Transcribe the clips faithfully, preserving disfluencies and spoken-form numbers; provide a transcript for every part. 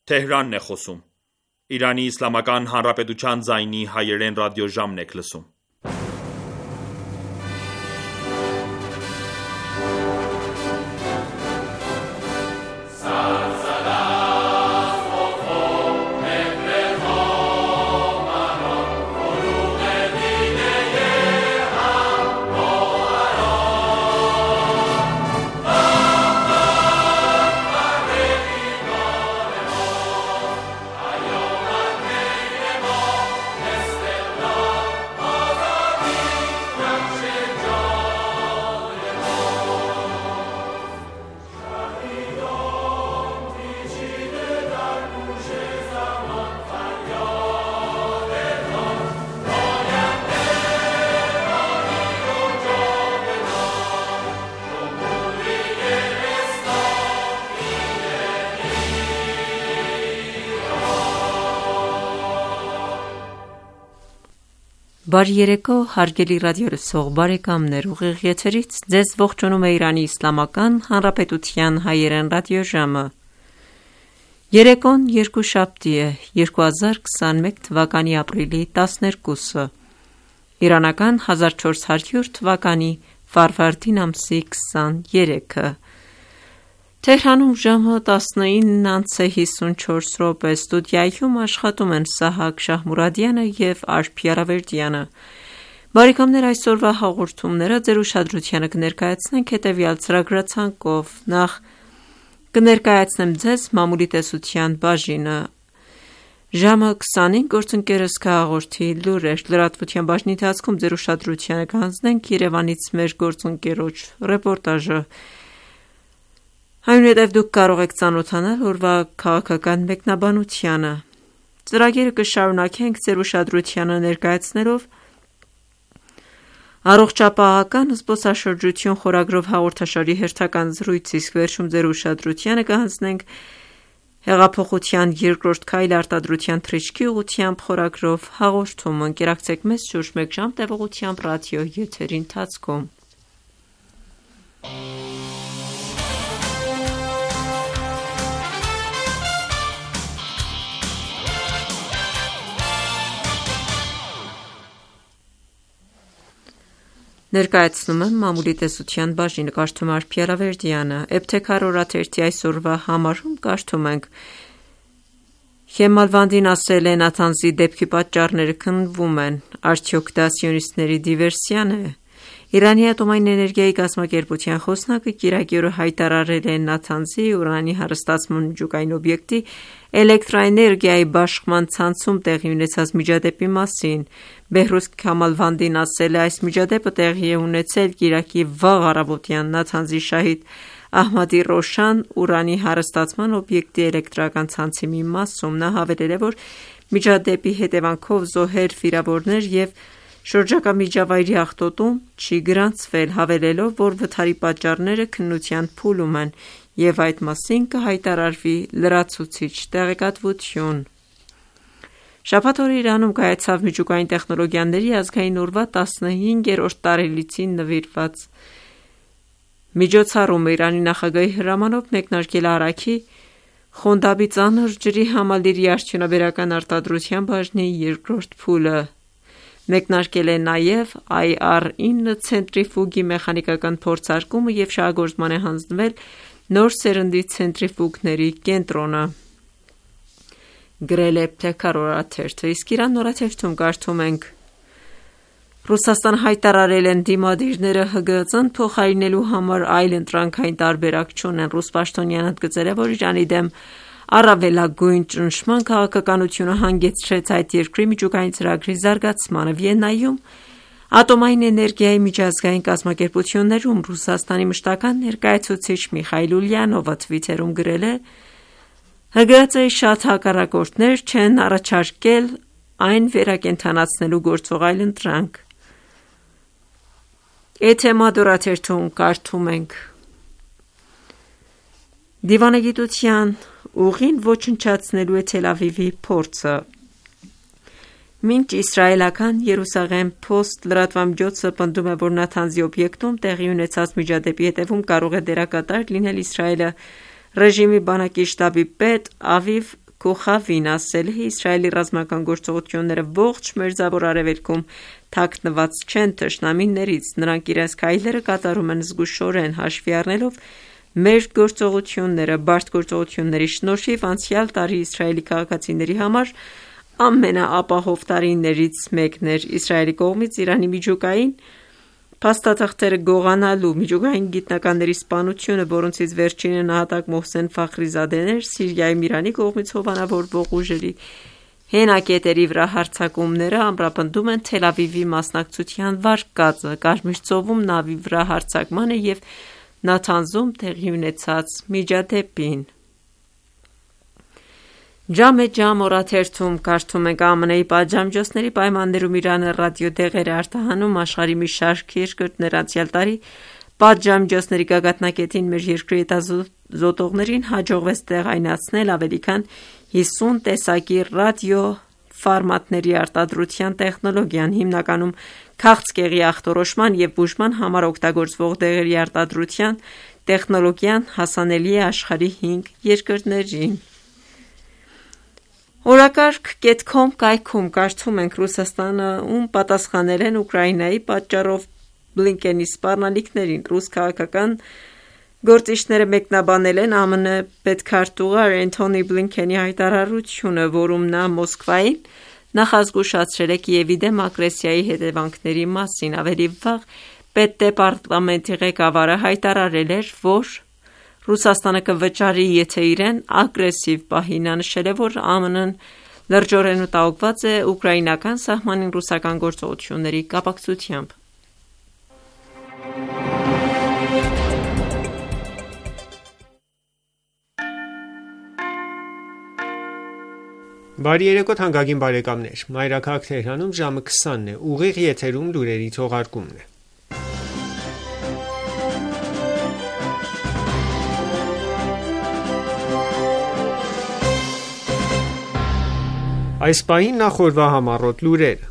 Թեհրանն է խոսում։ Իրանի Իսլամական Հանրապետության ձայնի հայերեն ռադիոժամն եք լսում։ Բարի երեկո, հարգելի ռադիոլսող բարեկամներ, ուղիղ եթերից ձեզ ողջունում է Իրանի Իսլամական Հանրապետության հայերեն ռադիոժամը։ Երեկոն երկուշաբթի է, երկու հազար քսաներեք թվականի ապրիլի տասներկուսը, իրանական հազար չորս հարյուր թվականի ֆարվարդին ամսի քսաներեքը։ Թեհրանում ժամը տասնինը անց է հիսունչորս րոպե, ստուդիայում աշխատում են Սահակ Շահմուրադյանը և Արփի Արավերդյանը։ Բարեկամներ, այսօրվա հաղորդումները ձեր ուշադրությանը կներկայացնենք հետևյալ ծրագրացանկով. Նախ կներկայացնեմ ձեզ մամուլի տեսության բաժինը, ժամը քսանին գործընկերս կհաղորդի լուրեր, լրատվության բաժնի ընթացքում ձեր ուշադրությանը կհանձնենք Երևանից մեր գործընկերոջ ռեպորտաժը։ Այնուհետև դուք կարող եք ծանոթանալ օրվա քաղաքական մեկնաբանությանը։ Ծրագիրը կշարունակենք ձեր ուշադրությանը ներկայացնելով առողջապահական զբոսաշրջություն խորագրով հաղորդաշարի հերթական զրույց, իսկ վերջում ձեր ուշադրությանը կհանձնենք հեղափոխության երկրորդ քայլ արտադրության թռիչքի ուղղությամբ խորագրով հաղորդումը։ Ընկերակցեք մեզ շուրջ մեկ ժամ տևողությամբ ռադիո եթերի ընթացքում։ Ներկայացնում եմ մամուլի տեսության բաժինը, կարդում է Արփի Արավերդյանը։ Էբթեքար օրաթերթի այսօրվա համարում կարդում ենք. Խեմալվանդին ասել է Նաթանզի դեպքի պատճառները քննվում են, արդյոք դա սիոնիստների դիվերսիան է։ Իրանի ատոմային էներգիայի կազմակերպության խոսնակը կիրակի օրը հայտարարել է Նաթանզի ուրանի հարստացման միջուկային օբյեկտի էլեկտրաէներգիայի բաշխման ցանցում տեղի ունեցած միջադեպի մասին։ Բեհրուզ Քամալվանդին ասել է. այս միջադեպը տեղի է ունեցել կիրակի վաղ առավոտյան Նաթանզի շահիդ Ահմադի Ռոշան ուրանի հարստացման օբյեկտի էլեկտրական ցանցի մի մասում։ Նա հավելել է, որ միջադեպի հետևանքով զոհեր, վիրավորներ և շրջակա միջավայրի աղտոտում չի գրանցվել, հավելելով, որ վթարի պատճառները քննության փուլում են և այդ մասին կհայտարարվի լրացուցիչ տեղեկատվություն։ Շաբաթ օրը Իրանում կայացավ միջուկային տեխնոլոգիաների ազգային օրվա տասնհինգերորդ տարելիցին նվիրված միջոցառումը։ Իրանի նախագահի հրամանով մեկնարկել է Արաքի Խոնդաբի ծանր ջրի համալիրի արդյունաբերական արտադրության բաժնի երկրորդ փուլը։ Մեկնարկել է նաև այ առ ինը ցենտրիֆուգի մեխանիկական փորձարկումը և շահագործման է հանձնվել նոր սերնդի ցենտրիֆուգների կենտրոնը, գրել է Էբթեքար օրաթերթը, իսկ Իրան օրաթերթում կարդում ենք. Ռուսաստանը հայտարարել են դիմադիրները ՀԳՀԾ-ն փոխարինելու համար այլ ընտրանքային տարբերակ չունեն։ Ռուս պաշտոնյան ընդգծել է, որ Իրանի դեմ առավելագույն ճնշման քաղաքականությունը հանգեցրեց այդ երկրի միջուկային ծրագրի զարգացմանը։ Վիեննայում ատոմային էներգիայի միջազգային կազմակերպություններում Ռուսաստանի մշտական ներկայացուցիչ Միխայիլ Ուլյանովը թվիթերում գրել է. ՀԳՀԾ-ի շատ հակառակորդներ չեն առաջարկել այն վերակենդանացնելու գործող այլ ընտրանք։ Էթեմադ օրաթերթում կարդում ենք. Դիվանագիտության ուղին ոչնչացնելու է Թել Ավիվի փորձը։ Մինչ իսրայելական Երուսաղեմ Post լրատվամիջոցը պնդում է, որ Նաթանզի օբյեկտում տեղի ունեցած միջադեպի հետևում կարող է դերակատար լինել Իսրայելը, ռեժիմի բանակի շտաբի պետ Ավիվ Քոխավին ասել է. Իսրայելի ռազմական գործողությունները ողջ Մերձավոր Արևելքում թաքնված չեն թշնամիներից, նրանք իրենց քայլերը կատարում են զգուշորեն, հաշվի առնելով մեր գործողությունները, բարդ գործողությունների շնորհիվ անցյալ տարի Իսրայելի քաղաքացիների համար ամենաապահով տարիներից մեկն էր։ Իսրայելի կողմից Իրանի միջուկային փաստաթղթերը գողանալու միջուկային գիտնականների սպանությունը, որոնցից վերջինը նահատակ Մոհսեն Ֆախրիզադեն էր, Սիրիայում Իրանի կողմից հովանավորվող ուժերի հենակետերի վրա հարձակումները ամրապնդում են Թել Ավիվի մասնակցության վարկածը Կարմիր ծովում նավի վրա հարձակմանը և Նաթանզում տեղի ունեցած միջադեպին։ Ջամե ջամ օրաթերթում կարդում ենք. ԱՄՆ-ի պատժամիջոցների պայմաններում Իրանը ռադիոդեղեր է արտահանում աշխարհի մի շարք երկրներ։ Անցյալ տարի պատժամիջոցների գագաթնակետին մեր երկրի հետազոտողներին հաջողվեց տեղայնացնել ավելի քան հիսուն տեսակի ռադիոֆորմատների արտադրության տեխնոլոգիան, հիմնականում քաղցկեղի ախտորոշման և բուժման համար օգտագործվող դեղերի արտադրության տեխնոլոգիան հասանելի է աշխարհի հինգ երկրներին։ Օրակարգ կետ քոմ կայքում կարդում ենք. Ռուսաստանում պատասխանել են Ուկրաինայի պատճառով Բլինկենի սպառնալիքներին։ Ռուս քաղաքական գործիչները մեկնաբանել են ԱՄՆ պետքարտուղար Էնթոնի Բլինքենի հայտարարությունը, որում նա Մոսկվային նախազգուշացրել է Կիևի դեմ ագրեսիայի հետևանքների մասին։ Ավելի վաղ պետդեպարտամենտի ղեկավարը հայտարարել էր, որ Ռուսաստանը կվճարի, եթե իրեն ագրեսիվ պահի։ Նա նշել է, որ ԱՄՆ-ն լրջորեն մտահոգված է ուկրաինական սահմանին ռուսական գործողությունների կապակցությամբ։ Բարի երեկո թանկագին բարեկամներ։ Մայրաքաղաք Թեհրանում ժամը քսանն է, ուղիղ եթերում լուրերի թողարկումն է։ Այս պահին նախորվա համառոտ լուրերը։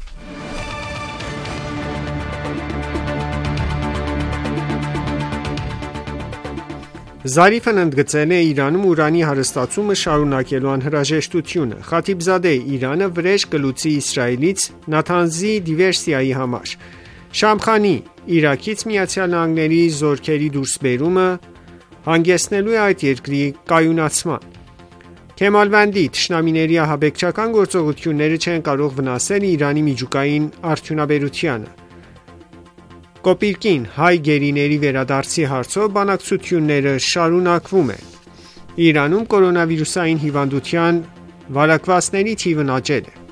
Զարիֆն ընդգծել է Իրանում ուրանի հարստացումը շարունակելու անհրաժեշտությունը։ Խաթիբզադե Իրանը վրեժ կլուծի Իսրայելից Նաթանզի դիվերսիայի համար։ Շամխանի Իրաքից Միացյալ Նահանգների զորքերի դուրսբերումը հանգեցնելու է այդ երկրի կայունացման։ Քեմալվանդի թշնամիների ահաբեկչական գործողությունները չեն կարող վնասել Իրանի միջուկային արդյունաբերությանը։ Կոպիրկին հայ գերիների վերադարձի հարցով բանակցությունները շարունակվում են։ Իրանում կորոնավիրուսային հիվանդության վարակվածների թիվն աճել է։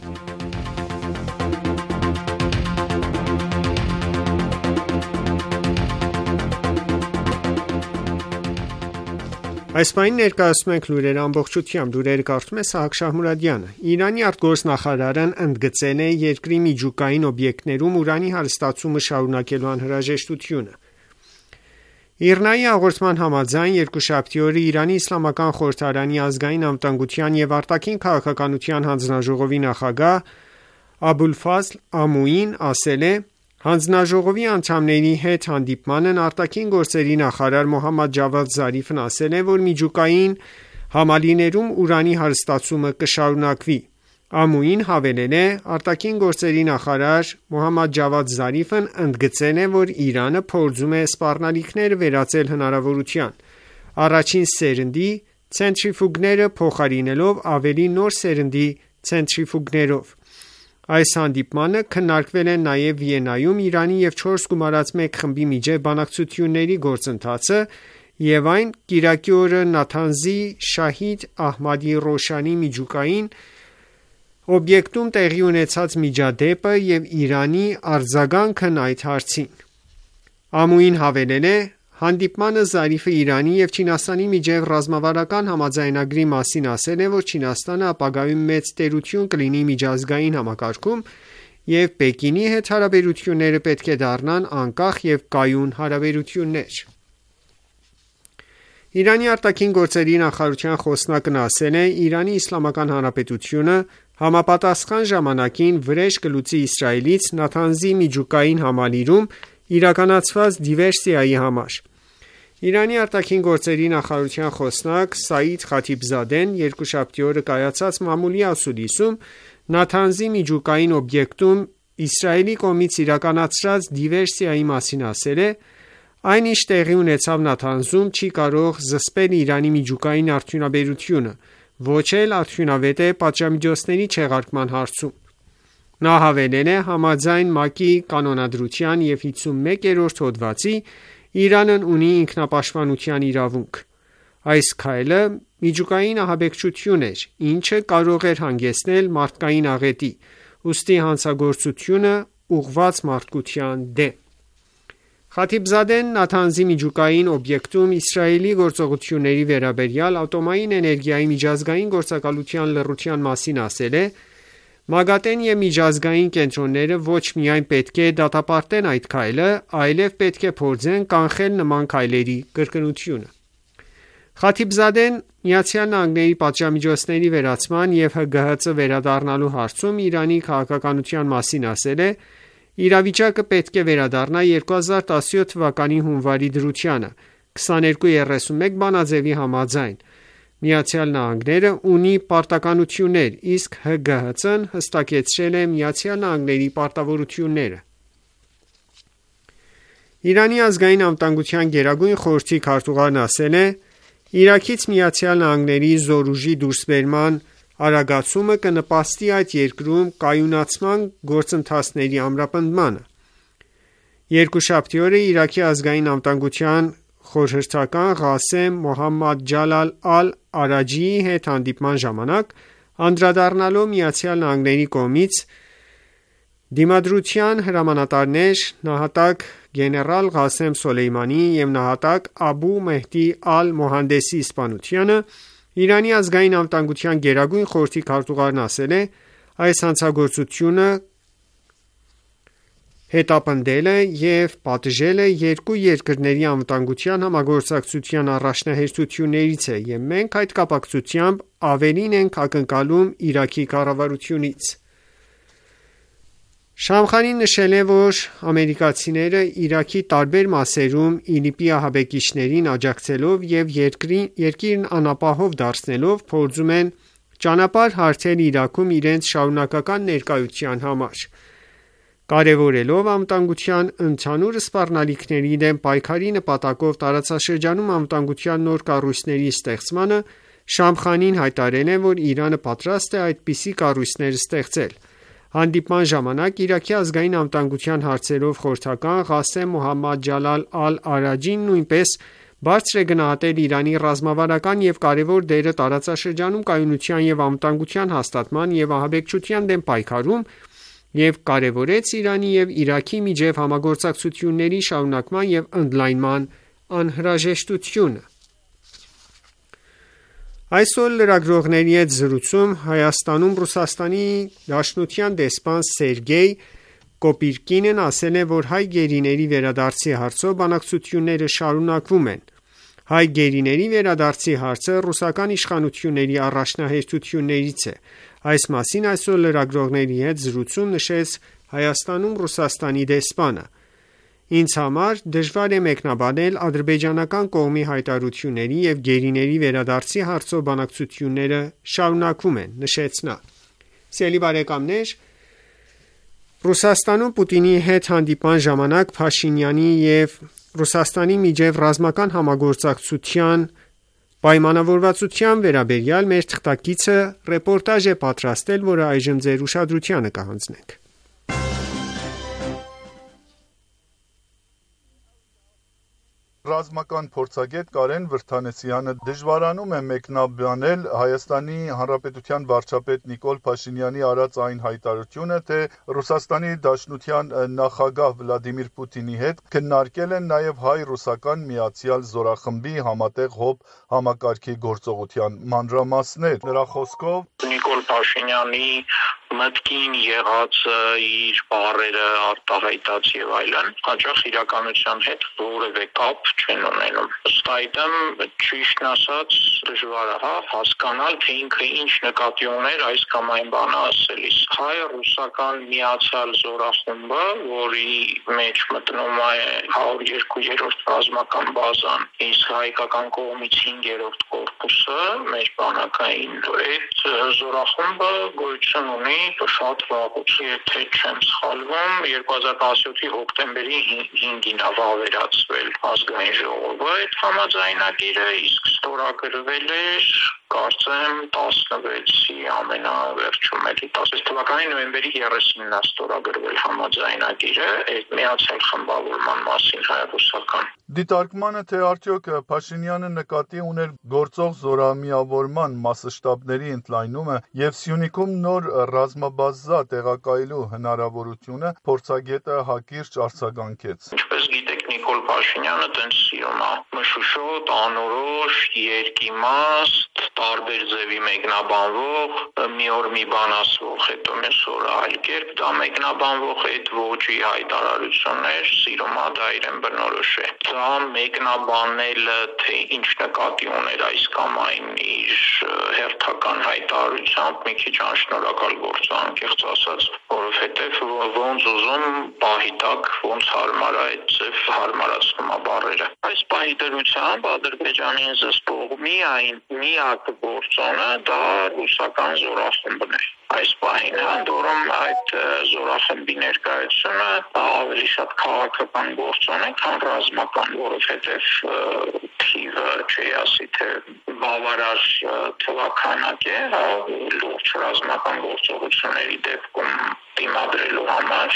Այս պահին ներկայացնում ենք լուրերը ամբողջությամբ։ Լուրերը կարդում է Սահակ Շահմուրադյանը։ Իրանի արտգործնախարարն ընդգծել է երկրի միջուկային օբյեկտներում ուրանի հարստացումը շարունակելու անհրաժեշտությունը։ ԻՌՆԱ-ի հաղորդման համաձայն երկուշաբթի օրը Իրանի Իսլամական Խորհրդարանի ազգային անվտանգության և արտաքին քաղաքականության հանձնաժողովի նախագահ Աբուլֆազլ Ամուին ասել է. Հանձնաժողովի անդամների հետ հանդիպմանն արտաքին գործերի նախարար Մոհամմադ Ջավադ Զարիֆն ասել է, որ միջուկային համալիրներում ուրանի հարստացումը կշարունակվի։ Ամուին հավելել է. արտաքին գործերի նախարար Մոհամմադ Ջավադ Զարիֆն ընդգծել է, որ Իրանը փորձում է սպառնալիքները վերածել հնարավորության, առաջին սերնդի ցենտրիֆուգները փոխարինելով ավելի նոր սերնդի ցենտրիֆուգներով։ Այս հանդիպմանը քննարկվել է նաև Վիեննայում Իրանի և չորս գումարած մեկ խմբի միջև բանակցությունների գործընթացը և այն կիրակի օրը Նաթանզի Շահիդ Ահմադի Ռոշանի միջուկային օբյեկտում տեղի ունեցած միջադեպը և Իրանի արձագանքն այդ հարցին։ Ամուին հավելել է. Հանդիպմանը Զարիֆը Իրանի և Չինաստանի միջև ռազմավարական համաձայնագրի մասին ասել է, որ Չինաստանը ապագայում մեծ տերություն կլինի միջազգային համակարգում և Պեկինի հետ հարաբերությունները պետք է դառնան անկախ և կայուն հարաբերություններ։ Իրանի արտաքին գործերի նախարարության խոսնակն ասել է. Իրանի Իսլամական Հանրապետությունը համապատասխան ժամանակին վրեժ կլուծի Իսրայելից Նաթանզի միջուկային համալիրում իրականացված դիվերսիայի համար։ Իրանի արտաքին գործերի նախարարության խոսնակ Սաիդ Խաթիբզադեն երկուշաբթի օրը կայացած մամուլի ասուլիսում Նաթանզի միջուկային օբյեկտում Իսրայելի կողմից իրականացրած դիվերսիայի մասին ասել է. այն ինչ տեղի ունեցավ Նաթանզում չի կարող զսպել Իրանի միջուկային արդյունաբերությունը, ոչ էլ արդյունավետ է պատժամիջոցների չեղարկման հարցում։ Նա հավելել է. համաձայն ՄԱԿ-ի կանոնադրության և հիսունմեկերորդ հոդվածի Իրանն ունի ինքնապաշտպանության իրավունք։ Այս քայլը միջուկային ահաբեկչություն էր, ինչը կարող էր հանգեցնել մարդկային աղետի, ուստի հանցագործությունը ուղղված մարդկության դեմ։ Խաթիբզադեն Նաթանզի միջուկային օբյեկտում Իսրայելի գործողությունների վերաբերյալ ատոմային էներգիայի միջազգային գործակալության լռության մասին ասել է. «Մագատեն և միջազգային կենտրոնները ոչ միայն պետք է դատապարտեն այդ քայլը, այլև պետք է փորձեն կանխել նման քայլերի կրկնությունը»։ Խաթիբզադեն ԱՄՆ-ի պատժամիջոցների վերացման և ՀԳՀԾ վերադառնալու հարցում Իրանի քաղաքականության մասին ասել է. «Իրավիճակը պետք է վերադառնա երկու հազար տասնյոթ թվականի հունվարի դրությանը քսաներկու երեսունմեկ բանաձևի համաձայն։ ԱՄՆ-ն ունի պարտականություններ, իսկ ՀԳՀԾ-ն հստակեցրել է ԱՄՆ-ի պարտավորությունները»։ Իրանի ազգային անվտանգության գերագույն խորհրդի քարտուղարն ասել է. «Իրաքից ԱՄՆ-ի զորուժի դուրսբերման արագացումը կնպաստի այդ երկրում կայունացման գործընթացների ամրապնդմանը»։ Երկուշաբթի օրը Իրաքի ազգային անվտանգության խորհրդական Ղասեմ Մոհամմադ Ջալալ Ալ-Արաջիի հետ հանդիպման ժամանակ, անդրադառնալով ԱՄՆ-ի կողմից դիմադրության հրամանատարներ նահատակ գեներալ Ղասեմ Սոլեյմանիի և նահատակ Աբու Մեհդի Ալ-Մոհանդեսի սպանությանը, Իրանի ազգային անվտանգության գերագույն խորհրդի քարտուղարն ասել է. «Այս հանցագործությունը հետապնդելը և պատժելը երկու երկրների անվտանգության համագործակցության առաջնահերթություններից է, և մենք այդ կապակցությամբ ավելին ենք ակնկալում Իրաքի կառավարությունից»։ Շամխանին նշել է, որ ամերիկացիները Իրաքի տարբեր մասերում ԻԼԻՊ-ի ահաբեկիչներին աջակցելով և երկիրն անապահով դարձնելով փորձում են ճանապարհ հարթել Իրաքում իրենց շարունակական ներկայության համար։ Կարևորելով անվտանգության ընդհանուր սպառնալիքների դեմ պայքարի նպատակով տարածաշրջանում անվտանգության նոր կառույցների ստեղծմանը, Շամխանին հայտարարել է, որ Իրանը պատրաստ է այդպիսի կառույցներ ստեղծել։ Հանդիպման ժամանակ Իրաքի ազգային անվտանգության հարցերով խորհրդական Ղասեմ Մոհամմադ Ջալալ Ալ-Արաջին նույնպես բարձր է գնահատել Իրանի ռազմավարական և կարևոր դերը տարածաշրջանում կայունության և անվտանգության հաստատման և ահաբեկչության դեմ պայքարում և կարևորեց Իրանի և Իրաքի միջև համագործակցությունների շարունակման և ընդլայնման անհրաժեշտությունը։ Այսօր լրագրողների հետ զրույցում Հայաստանում Ռուսաստանի Դաշնության դեսպան Սերգեյ Կոպիրկինն ասել է, որ հայ գերիների վերադարձի հարցով բանակցությունները շարունակվում են։ Հայ գերիների վերադարձի հարցը ռուսական իշխանությունների առաջնահերթություններից է։ Այս մասին այսօր լրագրողների հետ զրույցում նշեց Հայաստանում Ռուսաստանի դեսպանը. «Ինձ համար դժվար է մեկնաբանել ադրբեջանական կողմի հայտարարությունների և գերիների վերադարձի հարցով բանակցությունները շարունակվում են», նշեց նա։ Ռուսաստանում Պուտինի հետ հանդիպման ժամանակ Փաշինյանի և Ռուսաստանի միջև ռազմական համագործակցության պայմանավորվածության վերաբերյալ մեր թղթակիցը ռեպորտաժ է պատրաստել, որը այժմ ձեր ուշադրությանը կհանձնենք։ Ռազմական փորձագետ Կարեն Վրդանեսյանը դժվարանում է մեկնաբանել Հայաստանի Հանրապետության վարչապետ Նիկոլ Փաշինյանի արած այն հայտարարությունը, թե Ռուսաստանի Դաշնության նախագահ Վլադիմիր Պուտինի հետ քննարկել են նաև հայ-ռուսական միացյալ զորախմբի համատեղ հոբ համակարգի գործողության մանրամասներ։ Նրա խոսքով Նիկոլ Փաշինյանի մտքին եղած իր բառերը արտահայտած եւ այլն հաճախ իրականության հետ որևէ կապ չեն ունենում։ Ըստ այդմ ճիշտն ասած դժվար է հա հասկանալ թե ինքը ինչ նկատի ուներ այս կամ այն բանը ասելիս։ Հայ-ռուսական միացյալ զորախումբը, որի մեջ մտնում է հարյուր երկու-րդ ռազմական բազան, իսկ հայկական կողմից հինգերորդ կորպուսը, մեր բանակային, այդ զորախումբը գոյություն ունի շատ վաղուց, եթե չեմ սխալվում, երկու հազար տասնյոթի հոկտեմբերի հինգին ավավերացվել ազգային ժողովը այդ համաձայնագիրը, իսկ ստորագրվել էր կարծեմ տասնվեցի ամենավերջում էլի տասնվեց թվականի նոյեմբերի երեսինն է ստորագրվել համաձայնագիրը այդ միացյալ խմբավորման մասին հայ-ռուսական։ Դիտարկմանը թե արդյոք Փաշինյանը նկատի ուներ գործող զորամիավորման մասշտաբների ընդլայնումը եւ Սյունիքում նոր ռազմաբազա տեղակայելու հնարավորությունը փորձագետը հակիրճ արձագանքեց։ Ինչպես գիտեք, Նիկոլ Փաշինյանը տենց սիրում է մշուշոտ, անորոշ, երկիմաստ, տարբեր ձևի մեկնաբանվող, մի օր մի բան ասվող, հետո մյուս օրը այլ կերպ դա մեկնաբանվող այդ ոճի հայտարարություններ սիրում է դա իրեն բնորոշ է։ Դա մեկնաբանելը թե ինչ նկատի ուներ այս կամ այն իր հերթական հայտարարությամբ մի քիչ անշնորհակալ գործ է անկեղծ ասած, որովհետև ոնց ուզում պահի տակ ոնց հարմար է այդ ձև հարմարացնում է բառերը։ Այս պահի դրությամբ Ադրբեջանին զսպող միայն միակ գործոնը դա ռուսական զորախումբն է։ Այս պահին հանդուրում այդ զորախմբի ներկայությունը ավելի շատ քաղաքական գործոն է, քան ռազմական, որովհետև թիվը չի ասի թե բավարար թվականակ է, լուրջ ռազմական գործողությունների դեպքում դիմադրելու համար,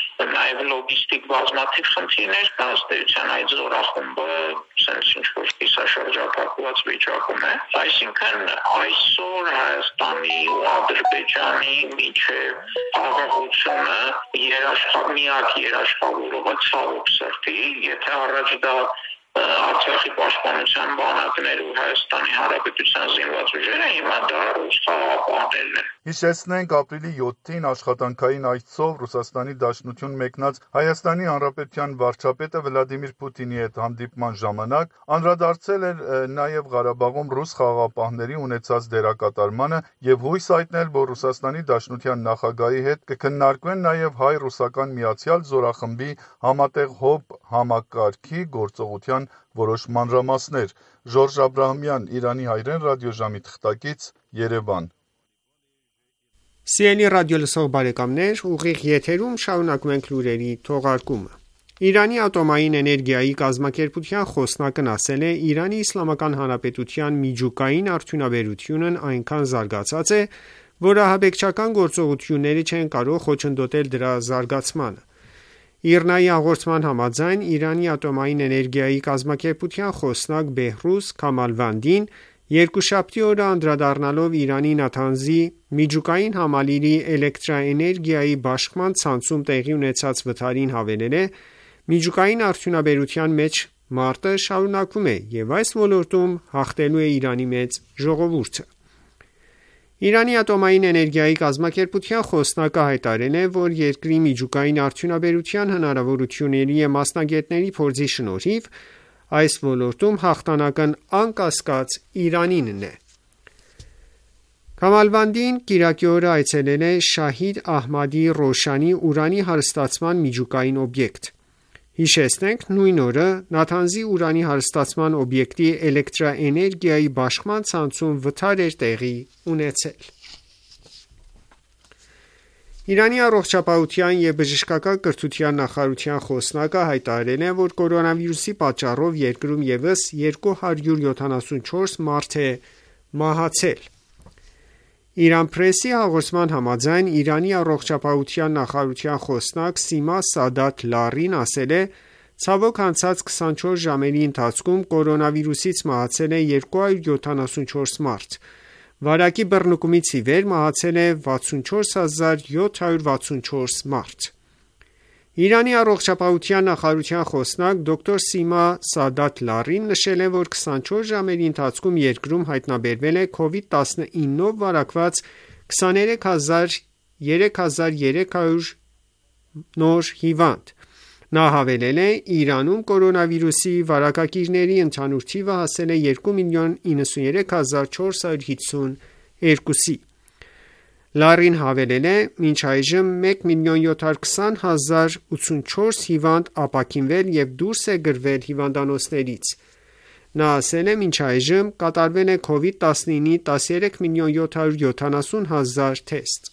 նաև լոգիստիկ բազմաթիվ խնդիրներ կա ըստ էության այդ զորախումբը sense ինչ-որ կիսաշրջափակված վիճակում է, այսինքն այսօր Հայաստանի ու Ադրբեջանի միջև աղաղությունը երաշխ միակ երաշխավորողը ցավոք սրտի, եթե առաջ դա Արցախի պաշտպանության բանակներ ու Հայաստանի Հանրապետության զինված ուժերը հիմա դա ռուս խաղաղապահներն են։ Հիշեցնենք ապրիլի յոթին աշխատանքային այցով Ռուսաստանի Դաշնություն մեկնած Հայաստանի Հանրապետության վարչապետը Վլադիմիր Պուտինի հետ հանդիպման ժամանակ անդրադարձել էր նաև Ղարաբաղում ռուս խաղաղապահների ունեցած դերակատարմանը եւ հույս հայտնել, որ Ռուսաստանի Դաշնության նախագահի հետ կքննարկվեն նաև հայ-ռուսական միացյալ զորախմբի համատեղ հոբ համակարգի գործողության որոշ մանրամասներ։ Ժորժ Աբրահամյան, Իրանի հայրեն ռադիոժամի թղթակից, Երևան։ Սիրելի ռադիոլսող բարեկամներ, ուղիղ եթերում շարունակում ենք լուրերի թողարկումը։ Իրանի ատոմային էներգիայի կազմակերպության խոսնակն ասել է, Իրանի Իսլամական Հանրապետության միջուկային արդյունաբերությունն այնքան զարգացած է, որ ահաբեկչական գործողությունները չեն կարող խոչընդոտել դրա զարգացմանը։ ԻՌՆԱ-ի հաղորդման համաձայն Իրանի ատոմային էներգիայի կազմակերպության խոսնակ Բեհրուզ Քամալվանդին երկուշաբթի օրը անդրադառնալով Իրանի Նաթանզի միջուկային համալիրի էլեկտրաէներգիայի բաշխման ցանցում տեղի ունեցած վթարին հավելել է. «Միջուկային արդյունաբերության մեջ մարտը շարունակվում է եւ այս ոլորտում հաղթելու է Իրանի մեծ ժողովուրդը»։ Իրանի ատոմային էներգիայի կազմակերպության խոսնակը հայտարարել է, որ երկրի միջուկային արդյունաբերության հնարավորությունների եւ մասնագետների փորձի շնորհիվ այս ոլորտում հաղթանակն անկասկած Իրանինն է։ Քամալվանդին կիրակի օրը այցելել է Շահիդ Ահմադի Ռոշանի ուրանի հարստացման միջուկային օբյեկտ։ Հիշեցնենք, նույն օրը Նաթանզի ուրանի հարստացման օբյեկտի էլեկտրաէներգիայի բաշխման ցանցում վթար էր տեղի ունեցել։ Իրանի առողջապահության և բժշկական կրթության նախարարության խոսնակը հայտարարել է, որ կորոնավիրուսի պատճառով երկրում ևս երկու հարյուր յոթանասունչորս մարդ է մահացել։ Իրան Պրեսի հաղորդման համաձայն Իրանի առողջապահության նախարարության խոսնակ Սիմա Սադաթ Լարին ասել է. «Ցավոք անցած քսանչորս ժամերի ընթացքում կորոնավիրուսից մահացել է երկու հարյուր յոթանասունչորս մարդ։ Վարակի բռնկումից ի վեր մահացել է վաթսունչորս հազար յոթ հարյուր վաթսունչորս մարդ»։ Իրանի առողջապահության նախարարության խոսնակ դոկտոր Սիմա Սադաթ Լարին նշել է, որ քսանչորս ժամերի ընթացքում երկրում հայտնաբերվել է քովիդ տասնինով վարակված քսաներեք հազար երեք հազար երեք հարյուր նոր հիվանդ։ Նա հավելել է. Իրանում կորոնավիրուսի վարակակիրների ընդհանուր թիվը հասել է երկու միլիոն իննսուններեք հազար չորս հարյուր հիսունյոթի։ Լարին հավելել է. մինչ այժմ մեկ միլիոն յոթ հարյուր քսան հազար ութսունչորս հիվանդ ապաքինվել և դուրս է գրվել հիվանդանոցներից։ Նա ասել է. մինչ այժմ կատարվել է քովիդ տասնինի տասներեք միլիոն յոթ հարյուր յոթանասուն հազար թեստ։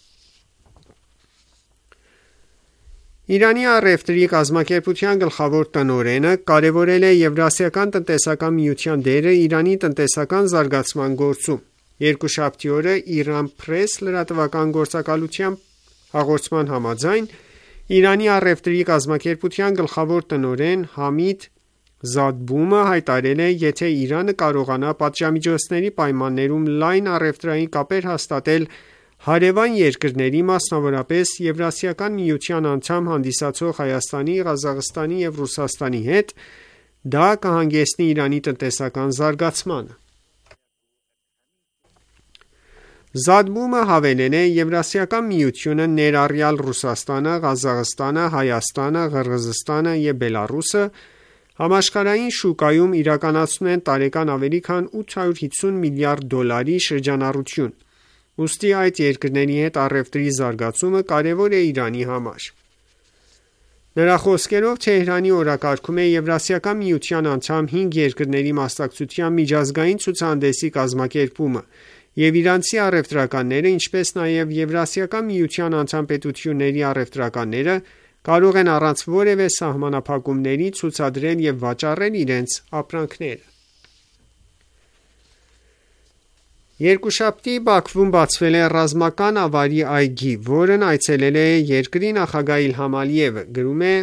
Իրանի առևտրի կազմակերպության գլխավոր տնօրենը կարևորել է Եվրասիական տնտեսական միության դերը Իրանի տնտեսական զարգացման գործում։ Երկուշաբթի օրը Iran Press լրատվական գործակալության հաղորդման համաձայն Իրանի առևտրի կազմակերպության գլխավոր տնօրեն Համիդ Զադբումը հայտարարել է, եթե Իրանը կարողանա պատժամիջոցների պայմաններում լայն առևտրային կապեր հաստատել հարևան երկրների, մասնավորապես Եվրասիական միության անդամ հանդիսացող Հայաստանի, Ղազախստանի և Ռուսաստանի հետ, դա կհանգեցնի Իրանի տնտեսական զարգացմանը։ Զադբումը հավելել է. Եվրասիական միությունը, ներառյալ Ռուսաստանը, Ղազախստանը, Հայաստանը, Ղրղզստանը և Բելառուսը, համաշխարհային շուկայում իրականացնում են տարեկան ավելի քան ութ հարյուր հիսուն միլիարդ դոլարի շրջանառություն։ Ուստի այդ երկրների հետ առևտրի զարգացումը կարևոր է Իրանի համար։ Նրա խոսքերով Թեհրանի օրակարգում է Եվրասիական միության անդամ հինգ երկրների մասնակցությամբ միջազգային ցուցահանդեսի կազմակերպումը, և իրանցի առևտրականները, ինչպես նաև Եվրասիական միության անդամ պետությունների առևտրականները կարող են առանց որևէ սահմանափակումների ցուցադրել և վաճառել իրենց ապրանքները։ Երկուշաբթի Բաքվում բացվել է ռազմական ավարի այգի, որն այցելել է երկրի նախագահ Իլհամ Ալիևը, գրում է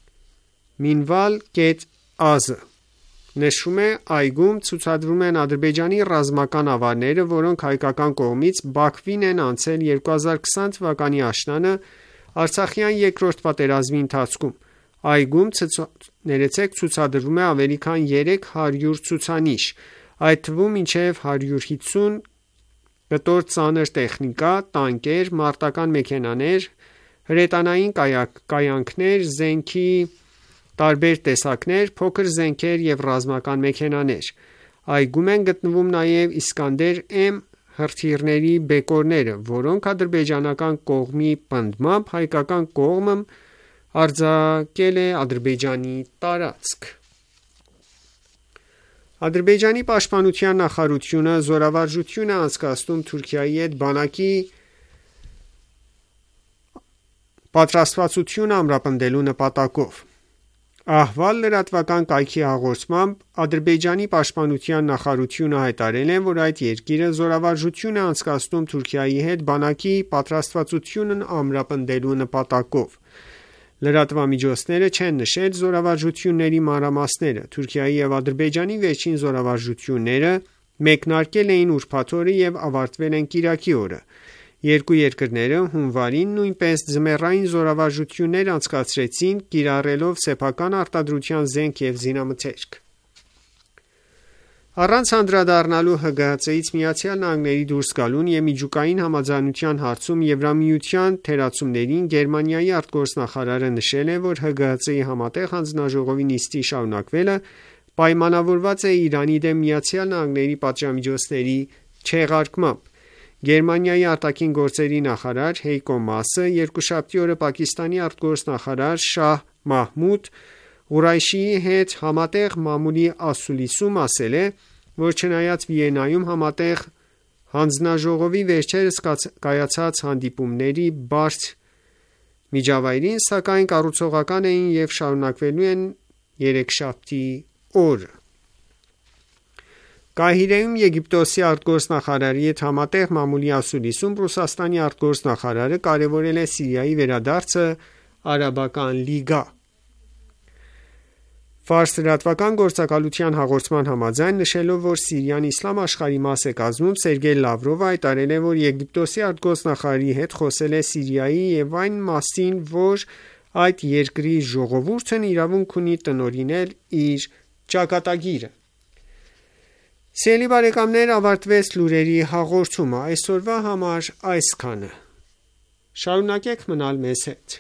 Minval.az-ը։ Նշվում է. այգում ցուցադրվում են Ադրբեջանի ռազմական ավարները, որոնք հայկական կողմից Բաքվին են անցել երկու հազար քսան թվականի աշնանը Արցախյան երկրորդ պատերազմի ընթացքում։ Այգում ցուցադրվում է ավելի քան երեք հարյուր ցուցանիշ, այդ թվում մինչև հարյուր հիսուն կտոր ծանր տեխնիկա, տանկեր, մարտական մեքենաներ, հրետանային կայանքներ, զենքի տարբեր տեսակներ, փոքր զենքեր և ռազմական մեքենաներ։ Այգում են գտնվում նաև Իսկանդեր M հրթիռների բեկորները, որոնք ադրբեջանական կողմի պնդմամբ հայկական կողմը արձակել է Ադրբեջանի տարածք։ Ադրբեջանի պաշտպանության նախարարությունը զորավարժություն է անցկացնում Թուրքիայի հետ բանակի պատրաստվածությունը ամրապնդելու նպատակով։ Ահվալ լրատվական կայքի հաղորդմամբ Ադրբեջանի պաշտպանության նախարարությունը հայտարարել է, որ այդ երկիրը զորավարժություն է անցկացնում Թուրքիայի հետ բանակի պատրաստվածությունն ամրապնդելու նպատակով։ Լրատվամիջոցները չեն նշել զորավարժությունների մանրամասները։ Թուրքիայի և Ադրբեջանի վերջին զորավարժությունները մեկնարկել էին ուրբաթ օրը և ավարտվել են կիրակի օրը։ Երկու երկրները հունվարին նույնպես ձմեռային զորավարժություններ անցկացրեցին, կիրառելով սեփական արտադրության զենք և զինամթերք։ Առանց անդրադառնալու ՀԳՀԾ-ից Միացյալ Նահանգների դուրս գալուն և միջուկային համաձայնության հարցում Եվրամիության թերացումներին Գերմանիայի արտգործնախարարը նշել է, որ ՀԳՀԾ-ի համատեղ հանձնաժողովի նիստի շարունակվելը պայմանավորված է Իրանի դեմ Միացյալ Նահանգների պատժամիջոցների չեղարկմամբ։ Գերմանիայի արտաքին գործերի նախարար Հեյկո Մասը երկուշաբթի օրը Պակիստանի արտգործնախարար Շահ Մահմուդ Ղուրայշիի հետ համատեղ մամուլի ասուլիսում ասել է, որ չնայած Վիեննայում համատեղ հանձնաժողովի վերջերս կայացած հանդիպումների բարդ միջավայրին, սակայն կառուցողական էին և շարունակվելու են երեքշաբթի օրը։ Կահիրեում Եգիպտոսի արտգործնախարարի հետ համատեղ մամուլի ասուլիսում Ռուսաստանի արտգործնախարարը կարևորել է Սիրիայի վերադարձը Արաբական լիգա։ Ֆարս լրատվական գործակալության հաղորդման համաձայն, նշելով, որ Սիրիան իսլամ աշխարհի մաս է կազմում, Սերգեյ Լավրովը հայտարարել է, որ Եգիպտոսի արտգործնախարարի հետ խոսել է Սիրիայի և այն մասին, որ այդ երկրի ժողովուրդն իրավունք ունի տնօրինել իր ճակատագիրը։ Սիրելի բարեկամներ, ավարտվեց լուրերի հաղորդումը։ Այսօրվա համար այսքանը։ Շարունակեք մնալ մեզ հետ։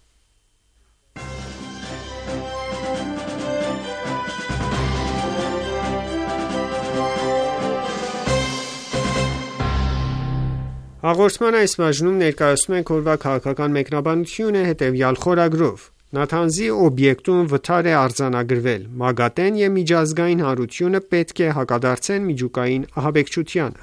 Հաղորդման այս բաժնում ներկայացնում ենք օրվա քաղաքական մեկնաբանությունը հետևյալ խորագրով. Նաթանզի օբյեկտում վթար է արձանագրվել, ՄԱԳԱՏԷ-ն և միջազգային հանրությունը պետք է հակադարձեն միջուկային ահաբեկչությանը։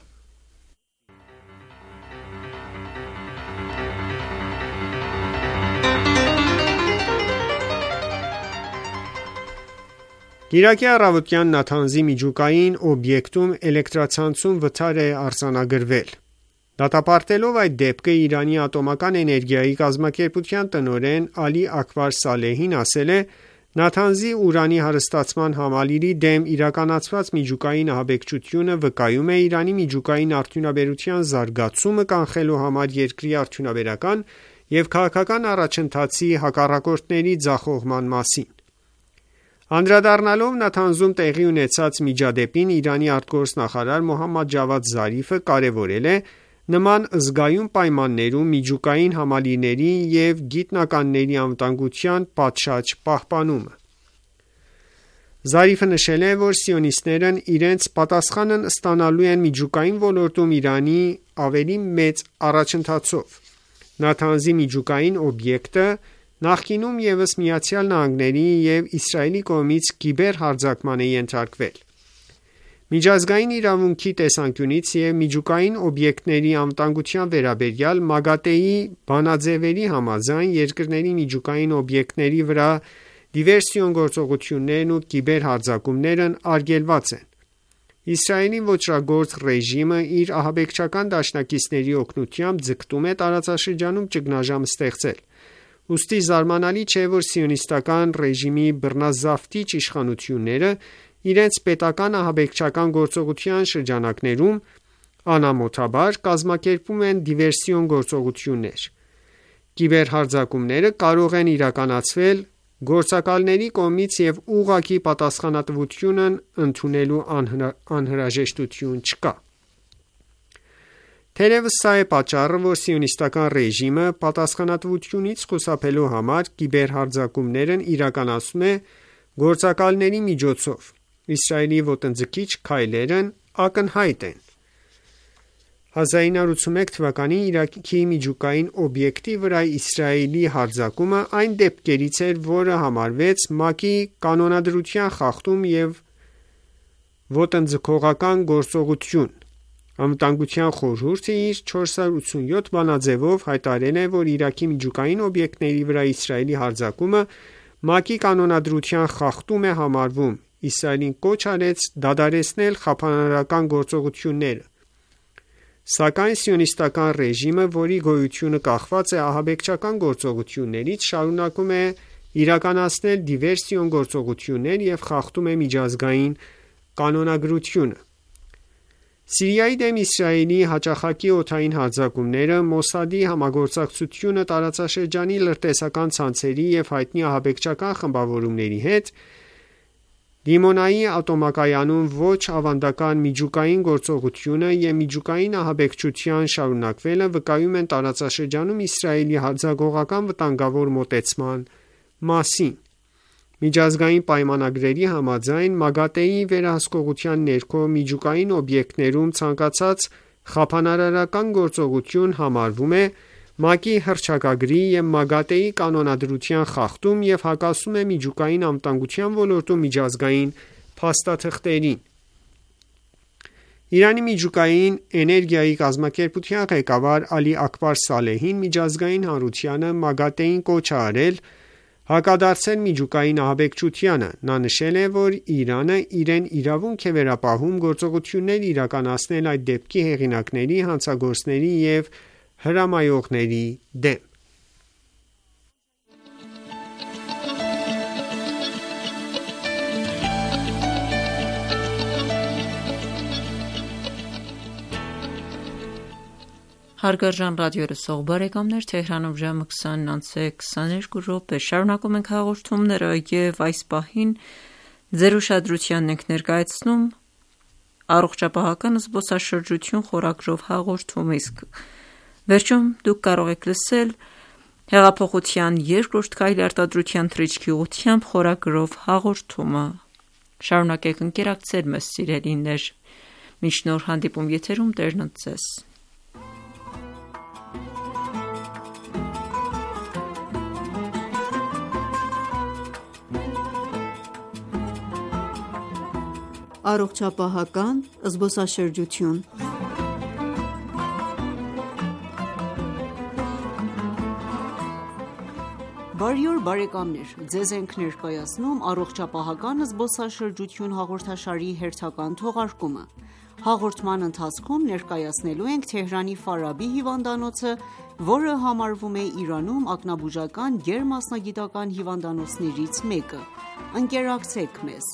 Իրաքի առավոտյան Նաթանզի միջուկային օբյեկտում էլեկտրացանցում վթար է արձանագրվել։ Դատապարտելով այդ դեպքը Իրանի ատոմական էներգիայի կազմակերպության տնօրեն Ալի Աքբար Սալեհին ասել է. «Նաթանզի ուրանի հարստացման համալիրի դեմ իրականացված միջուկային ահաբեկչությունը վկայում է Իրանի միջուկային արդյունաբերության զարգացումը կանխելու համար երկրի արդյունաբերական և քաղաքական առաջընթացի հակառակորդների ձախողման մասին»։ Անդրադառնալով Նաթանզում տեղի ունեցած միջադեպին, Իրանի արտգործնախարար Մոհամմադ Ջավադ Զարիֆը կարևորել է նման զգայուն պայմաններում միջուկային համալիրների և գիտնականների անվտանգության պատշաճ պահպանումը։ Զարիֆը նշել է, որ սիոնիստներն իրենց պատասխանն ստանալու են միջուկային ոլորտում Իրանի ավելի մեծ առաջընթացով։ Նաթանզի միջուկային օբյեկտը նախկինում ևս Միացյալ Նահանգների և Իսրայելի կողմից կիբերհարձակման է ենթարկվել։ Միջազգային իրավունքի տեսանկյունից և միջուկային օբյեկտների անվտանգության վերաբերյալ ՄԱԳԱՏԷ-ի բանաձևերի համաձայն երկրների միջուկային օբյեկտների վրա դիվերսիոն գործողություններն ու կիբերհարձակումներն արգելված են։ Իսրայելի ոճրագործ ռեժիմը իր ահաբեկչական դաշնակիցների օգնությամբ ձգտում է տարածաշրջանում ճգնաժամ ստեղծել։ Ուստի զարմանալի չէ, որ սիոնիստական ռեժիմի բռնազավթիչ իշխանությունները իրենց պետական ահաբեկչական գործողության շրջանակներում անամոթաբար կազմակերպում են դիվերսիոն գործողություններ։ Կիբերհարձակումները կարող են իրականացվել գործակալների կողմից և ուղղակի պատասխանատվությունն ընդունելու անհրաժեշտություն չկա։ Թերևս սա է պատճառը, որ սիոնիստական ռեժիմը պատասխանատվությունից խուսափելու համար կիբերհարձակումներն իրականացնում է գործակալների միջոցով։ Իսրայելի ոտնձգիչ քայլերն ակնհայտ են։ հազար ինը հարյուր ութսունմեկ թվականին Իրաքի միջուկային օբյեկտի վրա Իսրայելի հարձակումը այն դեպքերից էր, որը համարվեց ՄԱԿ-ի կանոնադրության խախտում և ոտնձգողական գործողություն։ Անվտանգության խորհուրդը իր չորս հարյուր ութսունյոթ բանաձևով հայտարարել է, որ Իրաքի միջուկային օբյեկտների վրա Իսրայելի հարձակումը ՄԱԿ-ի կանոնադրության խախտում է համարվում։ Իսրայելին կոչ արեց դադարեցնել խափանարարական գործողությունները։ Սակայն սիոնիստական ռեժիմը, որի գոյությունը կախված է ահաբեկչական գործողություններից, շարունակում է իրականացնել դիվերսիոն գործողություններ և խախտում է միջազգային կանոնագրությունը։ Սիրիայի դեմ Իսրայելի հաճախակի օդային հարձակումները, Մոսադի համագործակցությունը տարածաշրջանի լրտեսական ցանցերի և հայտնի ահաբեկչական խմբավորումների հետ, Դիմոնայի ատոմակայանում ոչ ավանդական միջուկային գործողությունը և միջուկային ահաբեկչության շարունակվելը վկայում են տարածաշրջանում Իսրայելի հարձակողական վտանգավոր մոտեցման մասին։ Միջազգային պայմանագրերի համաձայն ՄԱԳԱՏԷ-ի վերահսկողության ներքո միջուկային օբյեկտներում ցանկացած խափանարարական գործողություն համարվում է ՄԱԿ-ի հռչակագրի և ՄԱԳԱՏԷ-ի կանոնադրության խախտում և հակասում է միջուկային անվտանգության ոլորտում միջազգային փաստաթղթերին։ Իրանի միջուկային էներգիայի կազմակերպության ղեկավար Ալի Աքբար Սալեհին միջազգային հանրությանը ՄԱԳԱՏԷ-ին կոչ է արել հակադարձել միջուկային ահաբեկչությանը։ Նա նշել է, որ Իրանը իրեն իրավունք է վերապահում գործողություններ իրականացնել այդ դեպքի հեղինակների, հանցագործների և հրամայողների դեմ։ Հարգարժան ռադիո լսող բարեկամներ, Թեհրանում ժամը քսանն անց է քսաներկու րոպե։ Շարունակում ենք հաղորդումները և այս պահին ձեր ուշադրությանն ենք ներկայացնում Առողջապահական զբոսաշրջություն խորագրով հաղորդում, իսկ վերջում դուք կարող եք լսել հեղափոխության երկրորդ քայլի արտադրության թռիչքի ուղղությամբ խորագրով հաղորդումը։ Շարունակեք ընկերակցել մեզ, սիրելիներ։ Մինչ նոր հանդիպում եթերում Տերն ընդ ձեզ։ Առողջապահական զբոսաշրջություն։ Բարի օր բարեկամներ, ձեզ ենք ներկայացնում առողջապահական զբոսաշրջություն հաղորդաշարի հերթական թողարկումը։ Հաղորդման ընթացքում ներկայացնելու ենք Թեհրանի Ֆարաբի հիվանդանոցը, որը համարվում է Իրանում ակնաբուժական գերմասնագիտական հիվանդանոցներից մեկը։ Ընկերակցեք մեզ։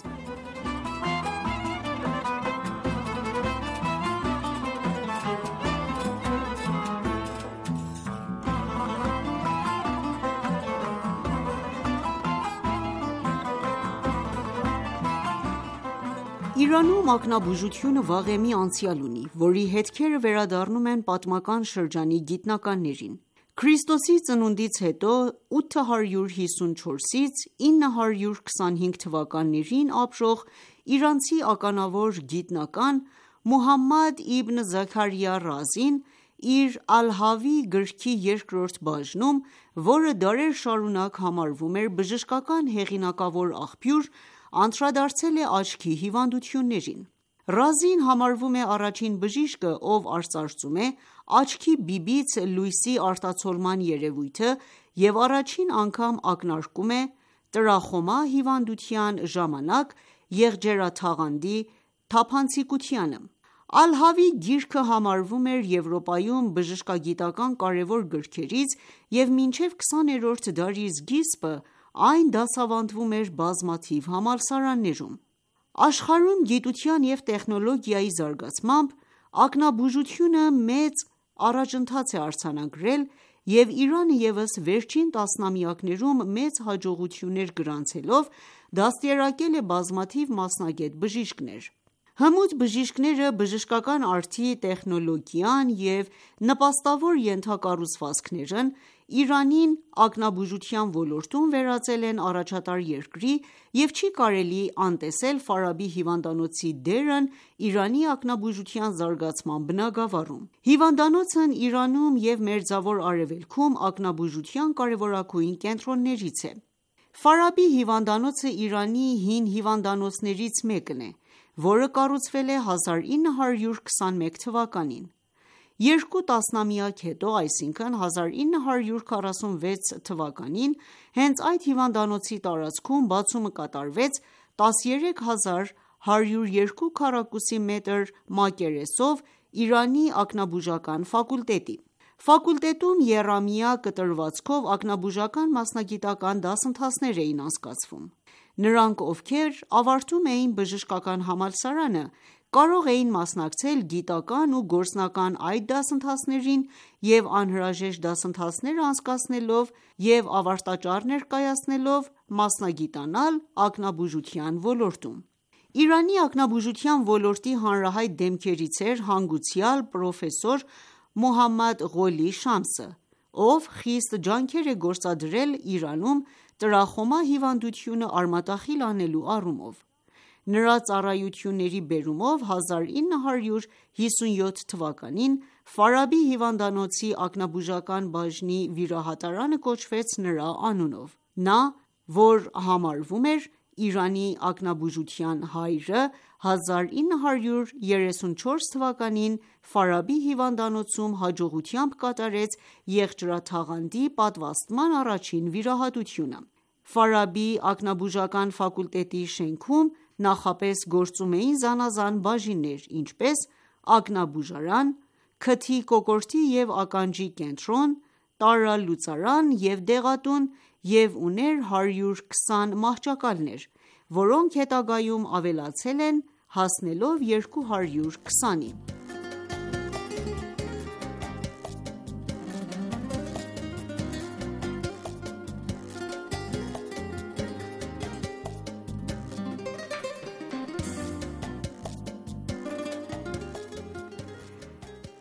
Իրանում ակնաբուժությունը վաղեմի անցյալ ունի, որի հետքերը վերադառնում են պատմական շրջանի գիտնականներին։ Քրիստոսի ծնունդից հետո ութ հարյուր հիսունչորսից ինը հարյուր քսանհինգ թվականներին ապրող իրանցի ականավոր գիտնական Մուհամմադ իբն Զաքարիա Ռազին իր Ալ-Հավի գրքի երկրորդ բաժնում, որը դարեր շարունակ համարվում էր բժշկական հեղինակավոր աղբյուր, անդրադարձել է աչքի հիվանդություններին։ Ռազին համարվում է առաջին բժիշկը, ով արծարծում է աչքի բիբից լույսի արտացոլման երևույթը և առաջին անգամ ակնարկում է տրախոմա հիվանդության ժամանակ եղջերաթաղանթի թափանցիկությանը։ Ալ-Հավի գիրքը համարվում էր Եվրոպայում բժշկագիտական կարևոր գրքերից և մինչև քսաներորդ դարի սկիզբը այն դասավանդվում էր բազմաթիվ համալսարաններում։ Աշխարհում գիտության և տեխնոլոգիայի զարգացմամբ ակնաբուժությունը մեծ առաջընթաց է արձանագրել, և Իրանը ևս վերջին տասնամյակներում մեծ հաջողություններ գրանցելով դաստիարակել է բազմաթիվ մասնագետ բժիշկներ։ Հմուտ բժիշկները բժշկական արդի տեխնոլոգիան և նպաստավոր ենթակառուցվածքներն Իրանին ակնաբուժության ոլորտում վերածել են առաջատար երկրի և չի կարելի անտեսել Ֆարաբի հիվանդանոցի դերն Իրանի ակնաբուժության զարգացման բնագավառում։ Հիվանդանոցն Իրանում և Մերձավոր Արևելքում ակնաբուժության կարևորագույն կենտրոններից է։ Ֆարաբի հիվանդանոցը Իրանի հին հիվանդանոցներից մեկն է, որը կառուցվել է հազար ինը հարյուր քսանմեկ թվականին։ Երկու տասնամյակ հետո, այսինքն հազար ինը հարյուր քառասունվեց թվականին, հենց այդ հիվանդանոցի տարածքում բացումը կատարվեց տասներեք հազար հարյուր երկու քառակուսի մետր մակերեսով Իրանի ակնաբուժական ֆակուլտետի։ Ֆակուլտետում եռամյա կտրվածքով ակնաբուժական մասնագիտական դասընթացներ էին անցկացվում։ Նրանք, ովքեր ավարտում էին բժշկական համալսարանը, կարող էին մասնակցել գիտական ու գործնական այդ դասընթացներին և անհրաժեշտ դասընթացներ անցկացնելով և ավարտաճառ ներկայացնելով մասնագիտանալ ակնաբուժության ոլորտում։ Իրանի ակնաբուժության ոլորտի հանրահայտ դեմքերից էր հանգուցյալ պրոֆեսոր Մոհամմադ Ղոլի Շամսը, ով խիստ ջանքեր է գործադրել Իրանում տրախոմա հիվանդությունը արմատախիլ անելու առումով։ Նրա ծառայությունների բերումով հազար ինը հարյուր հիսունյոթ թվականին Ֆարաբի հիվանդանոցի ակնաբուժական բաժնի վիրահատարանը կոչվեց նրա անունով։ Նա, որ համարվում էր Իրանի ակնաբուժության հայրը, հազար ինը հարյուր երեսունչորս թվականին Ֆարաբի հիվանդանոցում հաջողությամբ կատարեց եղջերաթաղանթի պատվաստման առաջին վիրահատությունը։ Ֆարաբի ակնաբուժական ֆակուլտետի շենքում նախապես գործում էին զանազան բաժիններ, ինչպես ակնաբուժարան, քթի կոկորդի և ականջի կենտրոն, տարրալուծարան և դեղատուն և ուներ հարյուր քսան մահճակալներ, որոնք հետագայում ավելացել են, հասնելով երկու հարյուր քսանի։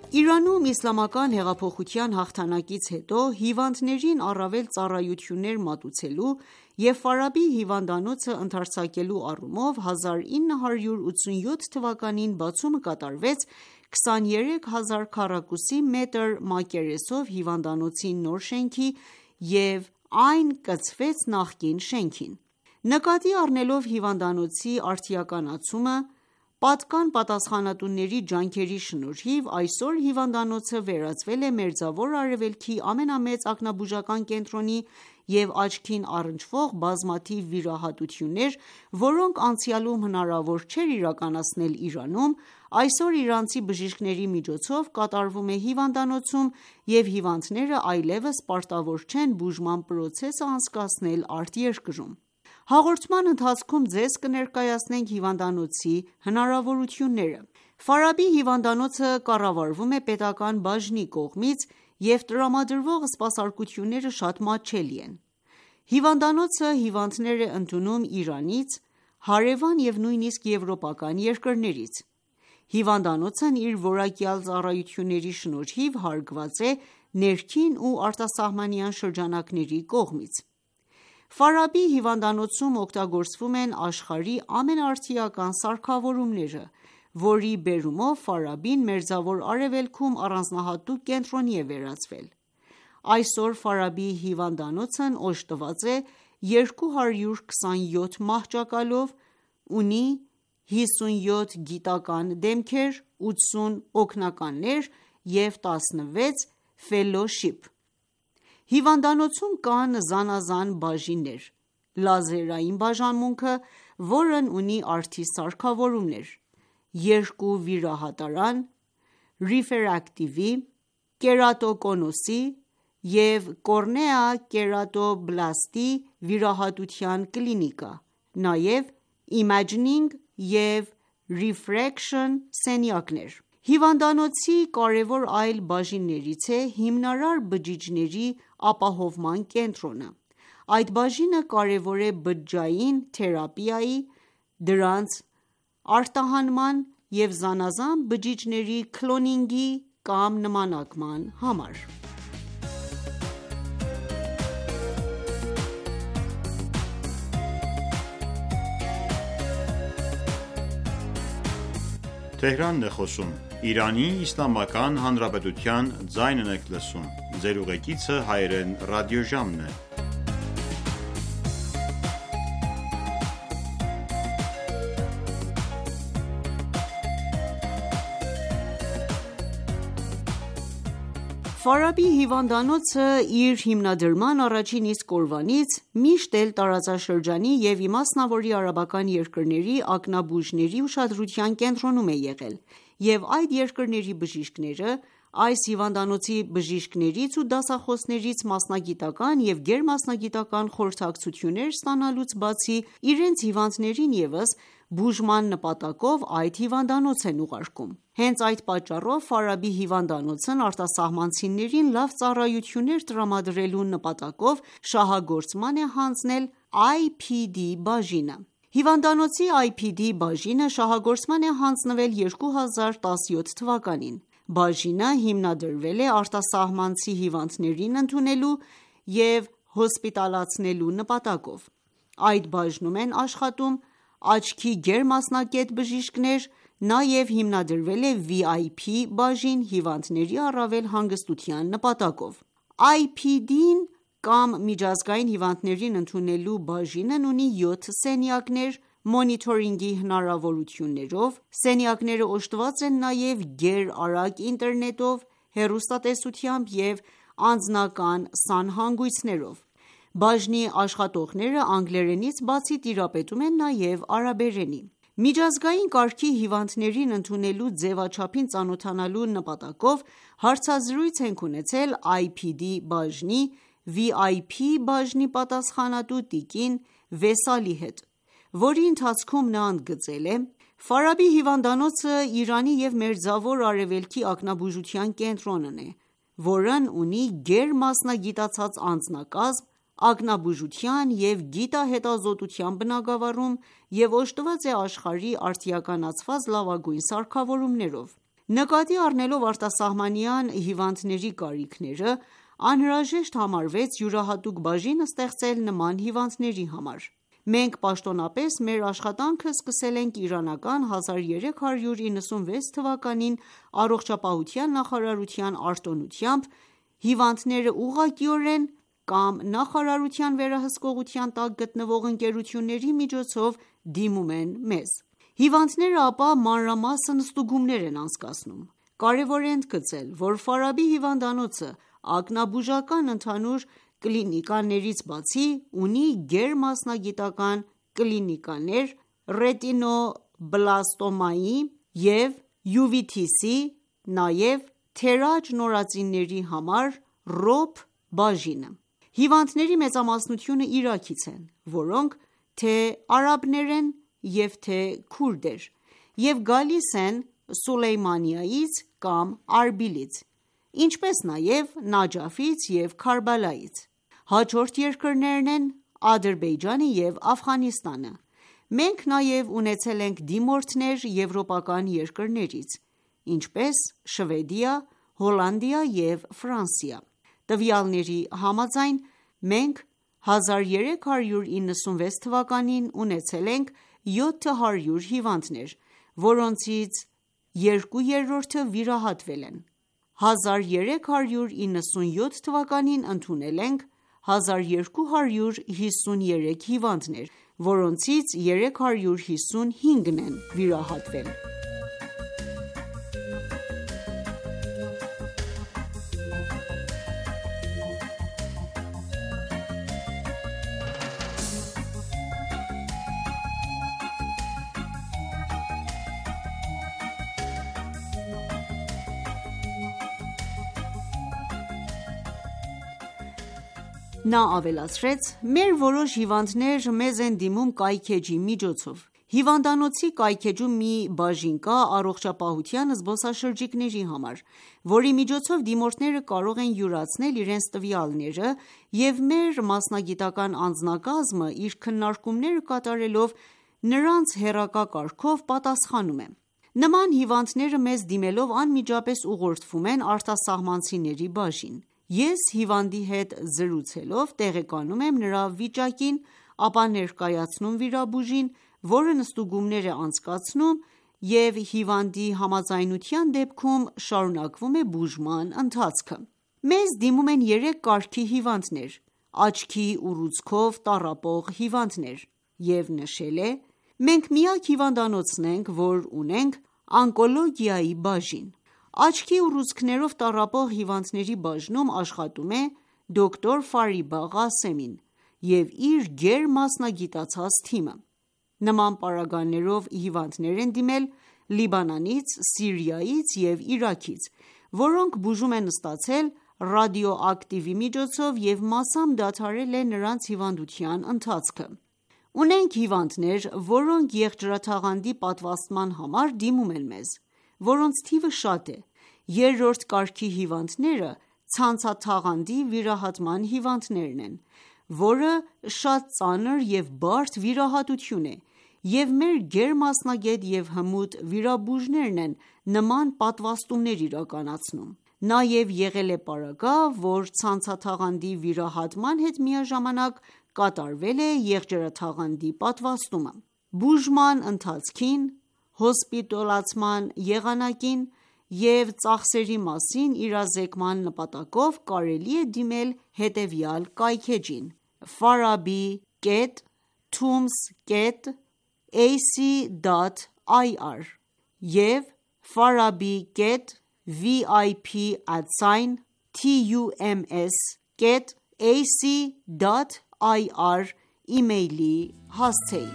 Իրանում իսլամական հեղափոխության հաղթանակից հետո հիվանդներին առավել ծառայություններ մատուցելու և Ֆարաբի հիվանդանոցը ընդարձակելու առումով հազար ինը հարյուր ութսունյոթ թվականին բացումը կատարվեց քսաներեք հազար քառակուսի մետր մակերեսով հիվանդանոցի նոր շենքի և այն կցվեց նախկին շենքին: Նկատի առնելով հիվանդանոցի արդիականացումը, պատկան պատասխանատուների ջանքերի շնորհիվ, այսօր հիվանդանոցը վերածվել է Մերձավոր Արևելքի ամենամեծ ակնաբուժական կենտրոնի և աչքին առնչվող բազմաթիվ վիրահատություններ, որոնք անցյալում հնարավոր չէր իրականացնել Իրանում, այսօր իրանցի բժիշկների միջոցով կատարվում է հիվանդանոցում և հիվանդները այլևս պարտավոր չեն բուժման պրոցեսը անցկացնել արտերկրում: Հաղորդման ընթացքում ձեզ կներկայացնենք հիվանդանոցի հնարավորությունները: Ֆարաբի հիվանդանոցը կառավարվում է պետական բաժնի կողմից և տրամադրվող սպասարկությունները շատ մատչելի են: Հիվանդանոցը հիվանդներ է ընդունում Իրանից, հարևան և նույնիսկ եվրոպական երկրներից: Հիվանդանոցն իր որակյալ ծառայությունների շնորհիվ հարգված է ներքին ու արտասահմանյան շրջանակների կողմից: Ֆարաբի հիվանդանոցում օգտագործվում են աշխարհի ամենաարդիական սարքավորումները, որի բերումով Ֆարաբին Մերձավոր Արևելքում առանձնահատուկ կենտրոնի է վերածվել: Այսօր Ֆարաբի հիվանդանոցն օժտված է երկու հարյուր քսանյոթ մահճակալով, ունի հիսունյոթ գիտական դեմքեր, ութսուն օգնականներ և տասնվեց ֆելլոուշիփ: Հիվանդանոցում կան զանազան բաժիններ՝ լազերային բաժանմունքը, որն ունի արդի սարքավորումներ, երկու վիրահատարան, ռիֆրակտիվի, կերատոկոնուսի և կոռնեա-կերատոբլաստի վիրահատության կլինիկա, նաև իմաջինգ և ռիֆրեկշն սենյակներ: Հիվանդանոցի կարևոր այլ բաժիններից է հիմնարար բջիջների ապահովման կենտրոնը: Այդ բաժինը կարևոր է բջջային թերապիայի, դրանց արտահանման և զանազան բջիջների քլոնինգի կամ նմանակման համար: Ֆարաբի հիվանդանոցը իր հիմնադրման առաջին իսկ օրվանից միշտ էլ տարածաշրջանի և իմասնավորի արաբական երկրների ակնաբուժների ուշադրության կենտրոնում է եղել և այդ երկրների բժիշկները այս հիվանդանոցի բժիշկներից ու դասախոսներից մասնագիտական և գերմասնագիտական խորհրդակցություններ ստանալուց բացի, իրենց հիվանդներին ևս բուժման նպատակով այդ հիվանդանոց են ուղարկում: Հենց այդ պատճառով Ֆարաբի հիվանդանոցն արտասահմանցիներին լավ ծառայություններ տրամադրելու նպատակով շահագործման է հանձնել Այ Փի Դի բաժինը: Հիվանդանոցի Այ Փի Դի բաժինը շահագործման է հանձնվել երկու հազար տասնյոթ թվականին: Բաժինը հիմնադրվել է արտասահմանցի հիվանդներին ընդունելու և հոսպիտալացնելու նպատակով: Այդ բաժնում են աշխատում աչքի գերմասնակետ բժիշկներ, նաև հիմնադրվել է Վի Այ Փի բաժին հիվանդների առավել հանգստության նպատակով: Այ Փի Դին կամ միջազգային հիվանդներին ընդունելու բաժինն ունի յոթ սենյակներ մոնիտորինգի հնարավորություններով: Սենյակները օժտված են նաև գերարագ ինտերնետով, հեռուստատեսությամբ և անձնական սանհանգույցներով: Բաժնի աշխատողները անգլերենից բացի տիրապետում են նաև արաբերենի: Միջազգային կարգի հիվանդներին ընդունելու ձևաչափին ծանոթանալու նպատակով հարցազրույց ենք ունեցել Այ Փի Դի բաժնի Վի Այ Փի բաժնի պատասխանատու տիկին Վեսալի հետ, որի ընթացքում նա ընդգծել է. «Ֆարաբի հիվանդանոցը Իրանի և Մերձավոր Արևելքի ակնաբուժության կենտրոնն է, որն ունի գերմասնագիտացած անձնակազմ, ակնաբուժության և գիտահետազոտության բնագավառում և օժտված է աշխարհի արդիականացված լավագույն սարքավորումներով: Նկատի առնելով արտասահմանյան հիվանդների կարիքները, անհրաժեշտ համարվեց յուրահատուկ բաժին ստեղծել նման հիվանդների համար։ Մենք պաշտոնապես մեր աշխատանքը սկսել ենք իրանական հազար երեք հարյուր իննսունվեց թվականին առողջապահության նախարարության արտոնությամբ, հիվանդները ուղղակիորեն կամ նախարարության վերահսկողության տակ գտնվող ընկերությունների միջոցով դիմում են մեզ։ Հիվանդները ապա մանրամասն ստուգումներ են անցկացնում։ Կարևոր է ընդգծել, որ Ֆարաբի հիվանդանոցը ակնաբուժական ընդհանուր կլինիկաներից բացի, ունի գերմասնագիտական կլինիկաներ ռետինոբլաստոմայի և յուվիտիսի, նաև թերաճ նորածինների համար ռոպ բաժինը։ Հիվանդների մեծամասնությունը Իրաքից են, որոնք թե՛ արաբներ են և թե՛ քուրդեր և գալիս են Սուլեյմանիայից կամ Արբիլից, ինչպես նաև Նաջաֆից և Քարբալայից։ Հաջորդ երկրներն են Ադրբեջանը և Աֆղանստանը։ Մենք նաև ունեցել ենք դիմորդներ եվրոպական երկրներից, ինչպես Շվեդիա, Հոլանդիա և Ֆրանսիա։ Տվյալների համաձայն, մենք հազար երեք հարյուր իննսունվեց թվականին ունեցել ենք յոթ հարյուր հիվանդներ, որոնցից երկու երրորդը վիրահատվել են։ հազար երեք հարյուր իննսունյոթ թվականին ընդունել ենք հազար երկու հարյուր հիսուներեք հիվանդներ, որոնցից երեք հարյուր հիսունհինգն են վիրահատվել։ Նա ավելացրեց. «Մեր որոշ հիվանդներ մեզ են դիմում կայքէջի միջոցով։ Հիվանդանոցի կայքէջում մի բաժին կա առողջապահության զբոսաշրջիկների համար, որի միջոցով դիմորդները կարող են յուրացնել իրենց տվյալները և մեր մասնագիտական անձնակազմը իր քննարկումները կատարելով նրանց հեռակա կարգով պատասխանում է։ Նման հիվանդները մեզ դիմելով անմիջապես ուղղորդվում են արտասահմանցիների բաժին։ Ես հիվանդի հետ զրուցելով տեղեկանում եմ նրա վիճակին, ապա ներկայացնում վիրաբույժին, որը նստուգումներ է անցկացնում և հիվանդի համաձայնության դեպքում շարունակվում է բուժման ընթացքը։ Մեզ դիմում են երեք կարգի հիվանդներ, աչքի ուռուցքով տառապող հիվանդներ և նշել է. «Մենք միակ հիվանդանոցն ենք, որ ունենք օնկոլոգիայի բաժին։ Աչքի ուռուցքներով տառապող հիվանդների բաժնում աշխատում է դոկտոր Ֆարիբա Ղասեմին և իր գերմասնագիտացած թիմը։ Նման պարագաներով հիվանդներ են դիմել Լիբանանից, Սիրիայից և Իրաքից, որոնք բուժում են ստացել ռադիոակտիվի միջոցով և մասամբ դադարել է նրանց հիվանդության ընթացքը։ Ունենք հիվանդներ, որոնք եղջերաթաղանթի պատվաստման համար դիմում են մեզ, որոնց թիվը շատ է։ Երրորդ կարգի հիվանդները ցանցաթաղանթի վիրահատման հիվանդներն են, որը շատ ծանր և բարդ վիրահատություն է, և մեր գերմասնագետ և հմուտ վիրաբույժներն են նման պատվաստումներ իրականացնում։ Նաև եղել է պարագա, որ ցանցաթաղանթի վիրահատման հետ միաժամանակ կատարվել է եղջերաթաղանթի պատվաստումը։ Բուժման ընթացքին, հոսպիտալացման եղանակին և ծախսերի մասին իրազեկման նպատակով կարելի է դիմել հետևյալ կայքէջին՝ farabi dot tums dot a c dot i r և farabi dot vip at tums dot a c dot i r իմեյլի հասցեին։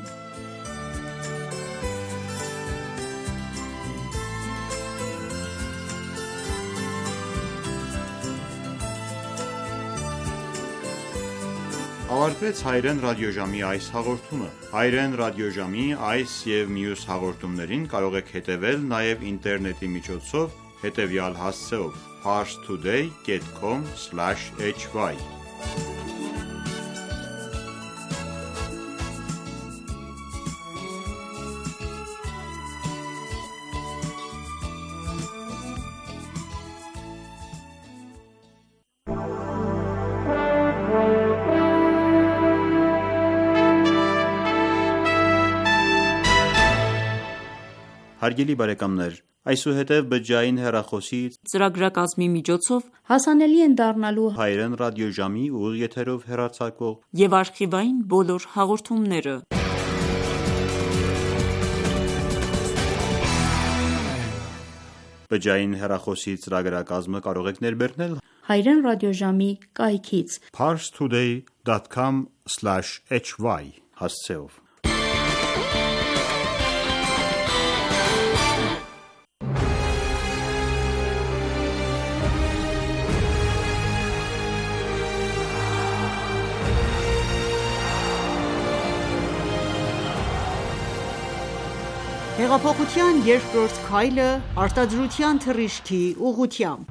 Ավարտվեց հայրեն ռադիոժամի այս հաղորդումը։ Հայրեն ռադիոժամի այս և մյուս հաղորդումներին կարող եք հետևել նաև ինտերնետի միջոցով հետևյալ հասցեով՝ parstoday dot com slash h y Հարգելի բարեկամներ, այսուհետև բջջային հեռախոսի ծրագրակազմի միջոցով հասանելի են դառնալու հայերեն ռադիոժամի ուղիղ եթերով հեռարձակվող եւ արխիվային բոլոր հաղորդումները։ Բջջային հեռախոսի ծրագրակազմը կարող եք ներբեռնել հայերեն ռադիոժամի կայքից parse today dot com slash h y հասցեով։ Հեղափոխության երկրորդ քայլը արտադրության թռիչքի ուղղությամբ։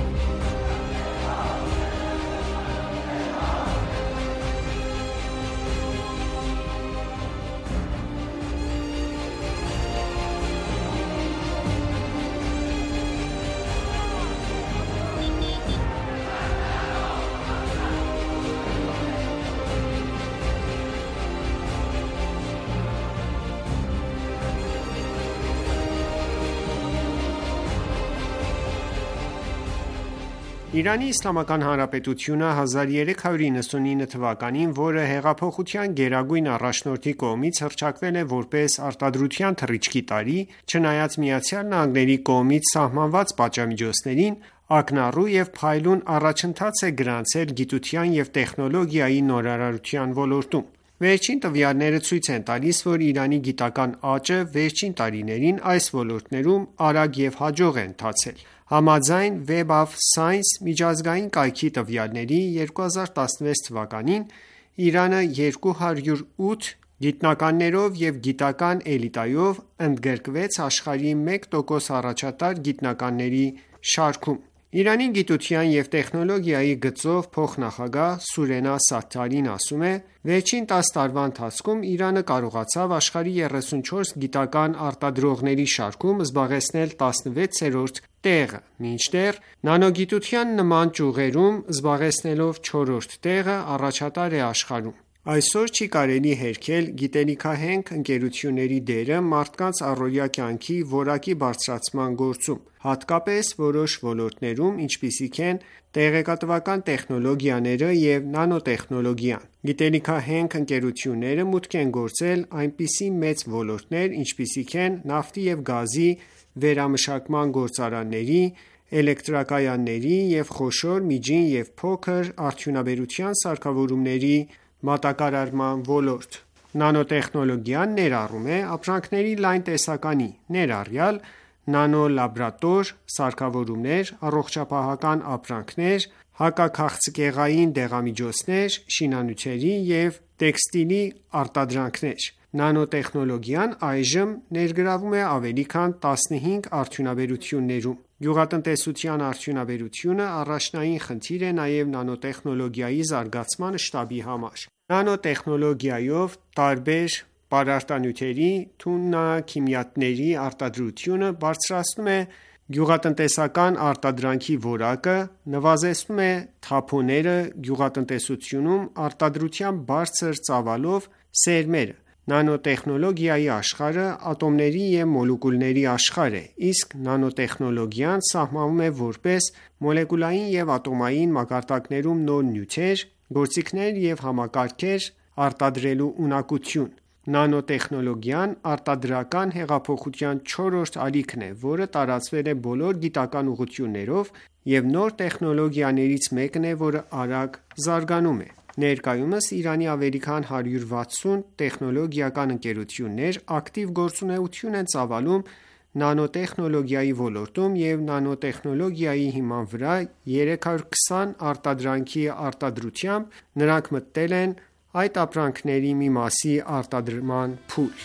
Իրանի Իսլամական Հանրապետությունը հազար երեք հարյուր իննսունինը թվականին, որը հեղափոխության գերագույն առաջնորդի կողմից հռչակվել է որպես արտադրության թռիչքի տարի, չնայած Միացյալ Նահանգների կողմից սահմանված պատժամիջոցներին, ակնառու և փայլուն առաջընթաց է գրանցել գիտության և տեխնոլոգիայի նորարարության ոլորտում։ Վերջին տվյալները ցույց են տալիս, որ Իրանի գիտական աճը վերջին տարիներին այս ոլորտներում արագ և հաջող է ընթացել։ Համաձայն Web of Science միջազգային կայքի տվյալների, երկու հազար տասնվեց թվականին Իրանը երկու հարյուր ութ գիտնականներով և գիտական էլիտայով ընդգրկվեց աշխարհի մեկ տոկոս առաջատար գիտնականների շարքում։ Իրանի գիտության և տեխնոլոգիայի գծով փոխնախագահ Սուրենա Սաթարին ասում է. «Վերջին տասը տարվա ընթացքում Իրանը կարողացավ աշխարհի երեսունչորս գիտական արտադրողների շարքում զբաղեցնել տասնվեցերորդ տեղը, մինչդեռ նանոգիտության նման ճյուղերում զբաղեցնելով չորրորդ տեղը առաջատար է աշխարհում»։ Այսօր չի կարելի հերքել գիտելիքահենք ընկերությունների դերը մարդկանց առօրյա կյանքի որակի բարձրացման գործում, հատկապես որոշ ոլորտներում, ինչպիսիք են տեղեկատվական տեխնոլոգիաները և նանոտեխնոլոգիան։ Գիտելիքահենք ընկերությունները մուտք են գործել այնպիսի մեծ ոլորտներ, ինչպիսիք են նավթի և գազի վերամշակման գործարանների, էլեկտրակայանների և խոշոր, միջին և փոքր արդյունաբերության սարքավորումների մատակարարման ոլորտ։ Նանոտեխնոլոգիան ներառում է ապրանքների լայն տեսականի, ներառյալ նանոլաբորատոր սարքավորումներ, առողջապահական ապրանքներ, հակաքաղցկեղային դեղամիջոցներ, շինանյութերի և տեքստիլի արտադրանքներ։ Նանոտեխնոլոգիան այժմ ներգրավում է ավելի քան տասնհինգ արդյունաբերություններում։ Գյուղատնտեսության արդյունաբերությունը առաջնային խնդիր է նաև նանոտեխնոլոգիայի զարգացման շտաբի համար։ Նանոտեխնոլոգիայով տարբեր պարարտանյութերի, թունաքիմիատների արտադրությունը բարձրացնում է գյուղատնտեսական արտադրանքի որակը, նվազեցնում է թափոնները գյուղատնտեսությունում, արտադրության բարձր ծավալով սերմերը։ Նանոտեխնոլոգիայի աշխարհը ատոմների և մոլեկուլների աշխարհ է, իսկ նանոտեխնոլոգիան սահմանում է որպես մոլեկուլային և ատոմային մակարդակներում նոր նյութեր, գործիքներ և համակարգեր արտադրելու ունակություն։ Նանոտեխնոլոգիան արտադրական հեղափոխության չորրորդ ալիքն է, որը տարածվել է բոլոր գիտական ուղղություններով և նոր տեխնոլոգիաներից մեկն է, որը արագ զարգանում է։ Ներկայումս Իրանի ավելի քան հարյուր վաթսուն տեխնոլոգիական ընկերություններ ակտիվ գործունեություն են ծավալում նանոտեխնոլոգիայի ոլորտում և նանոտեխնոլոգիայի հիման վրա երեք հարյուր քսան արտադրանքի արտադրությամբ նրանք մտնել են այդ ապրանքների մի մասի արտադրման փուլ։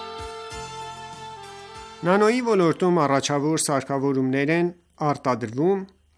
Նանոյի ոլորտում առաջավոր սարքավորումներ են արտադրվում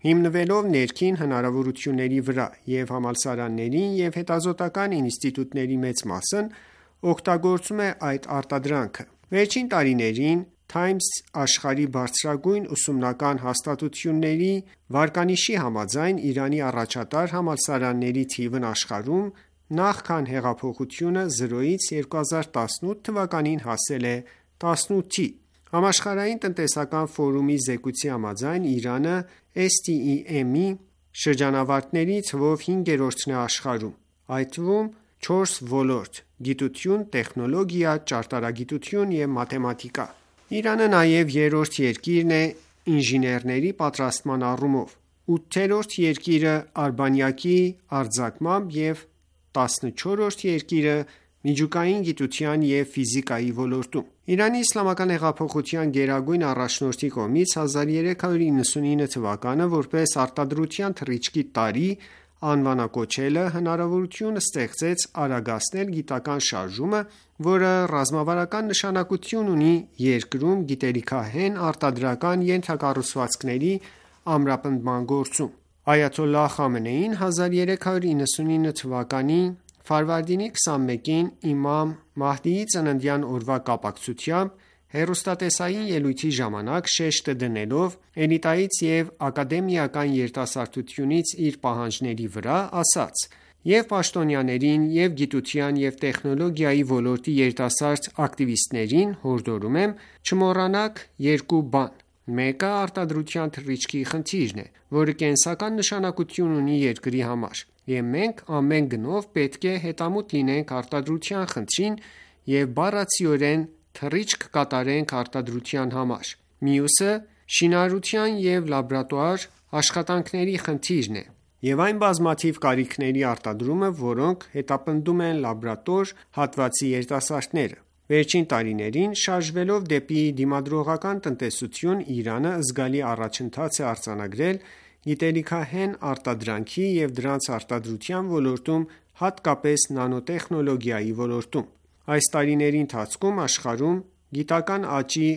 Հիմնվելով ներքին հնարավորությունների վրա և համալսարանների և հետազոտական ինստիտուտների մեծ մասն օգտագործում է այդ արտադրանքը։ Վերջին տարիներին Times աշխարհի բարձրագույն ուսումնական հաստատությունների վարկանիշի համաձայն Իրանի առաջատար համալսարանների թիվն աշխարհում նախքան հեղափոխությունը զրոյից երկու հազար տասնութ թվականին հասել է տասնութի։ Համաշխարհային տնտեսական ֆորումի զեկույցի համաձայն Իրանը S T E M-ի շրջանավարտների թվով հինգերորդն է աշխարհում, այդ թվում չորս ոլորտ՝ գիտություն, տեխնոլոգիա, ճարտարագիտություն և մաթեմատիկա։ Իրանը նաև երրորդ երկիրն է ինժեներների պատրաստման առումով, ութերորդ երկիրը արբանյակի արձակմամբ և տասնչորրորդ երկիրը միջուկային գիտության և ֆիզիկայի ոլորտում։ Իրանի իսլամական հեղափոխության գերագույն առաջնորդի կողմից հազար երեք հարյուր իննսունինը թվականը որպես «Արտադրության թռիչքի տարի» անվանակոչելը հնարավորություն ստեղծեց արագացնել գիտական շարժումը, որը ռազմավարական նշանակություն ունի երկրում գիտելիքահեն արտադրական ենթակառուցվածքների ամրապնդման գործում։ Այաթոլլահ Խամենեին հազար երեք հարյուր իննսունինը թվականի ֆարվարդինի քսանմեկին իմամ Մահդիի ծննդյան օրվա կապակցությամբ հեռուստատեսային ելույթի ժամանակ շեշտը դնելով էլիտայից և ակադեմիական երիտասարդությունից իր պահանջների վրա, ասաց. «Եվ պաշտոնյաներին, և գիտության և տեխնոլոգիայի ոլորտի երիտասարդ ակտիվիստներին հորդորում եմ չմոռանաք երկու բան. Մեկը արտադրության թռիչքի խնդիրն է, որը կենսական նշանակություն ունի երկրի համար, և մենք ամեն գնով պետք է հետամուտ լինենք արտադրության խնդրին և բառացիորեն թռիչք կատարենք արտադրության համար։ Մյուսը շինարարության և լաբորատուար աշխատանքների խնդիրն է և այն բազմաթիվ կարիքների արտադրումը, որոնք հետապնդում են լաբորատոր հատվածի երիտասարդները»։ Վերջին տարիներին շարժվելով դեպի դիմադրողական տնտեսություն, Իրանը զգալի առաջընթաց է արձանագրել գիտելիքահեն արտադրանքի և դրանց արտադրության ոլորտում, հատկապես նանոտեխնոլոգիայի ոլորտում։ Այս տարիների ընթացքում աշխարհում գիտական աճի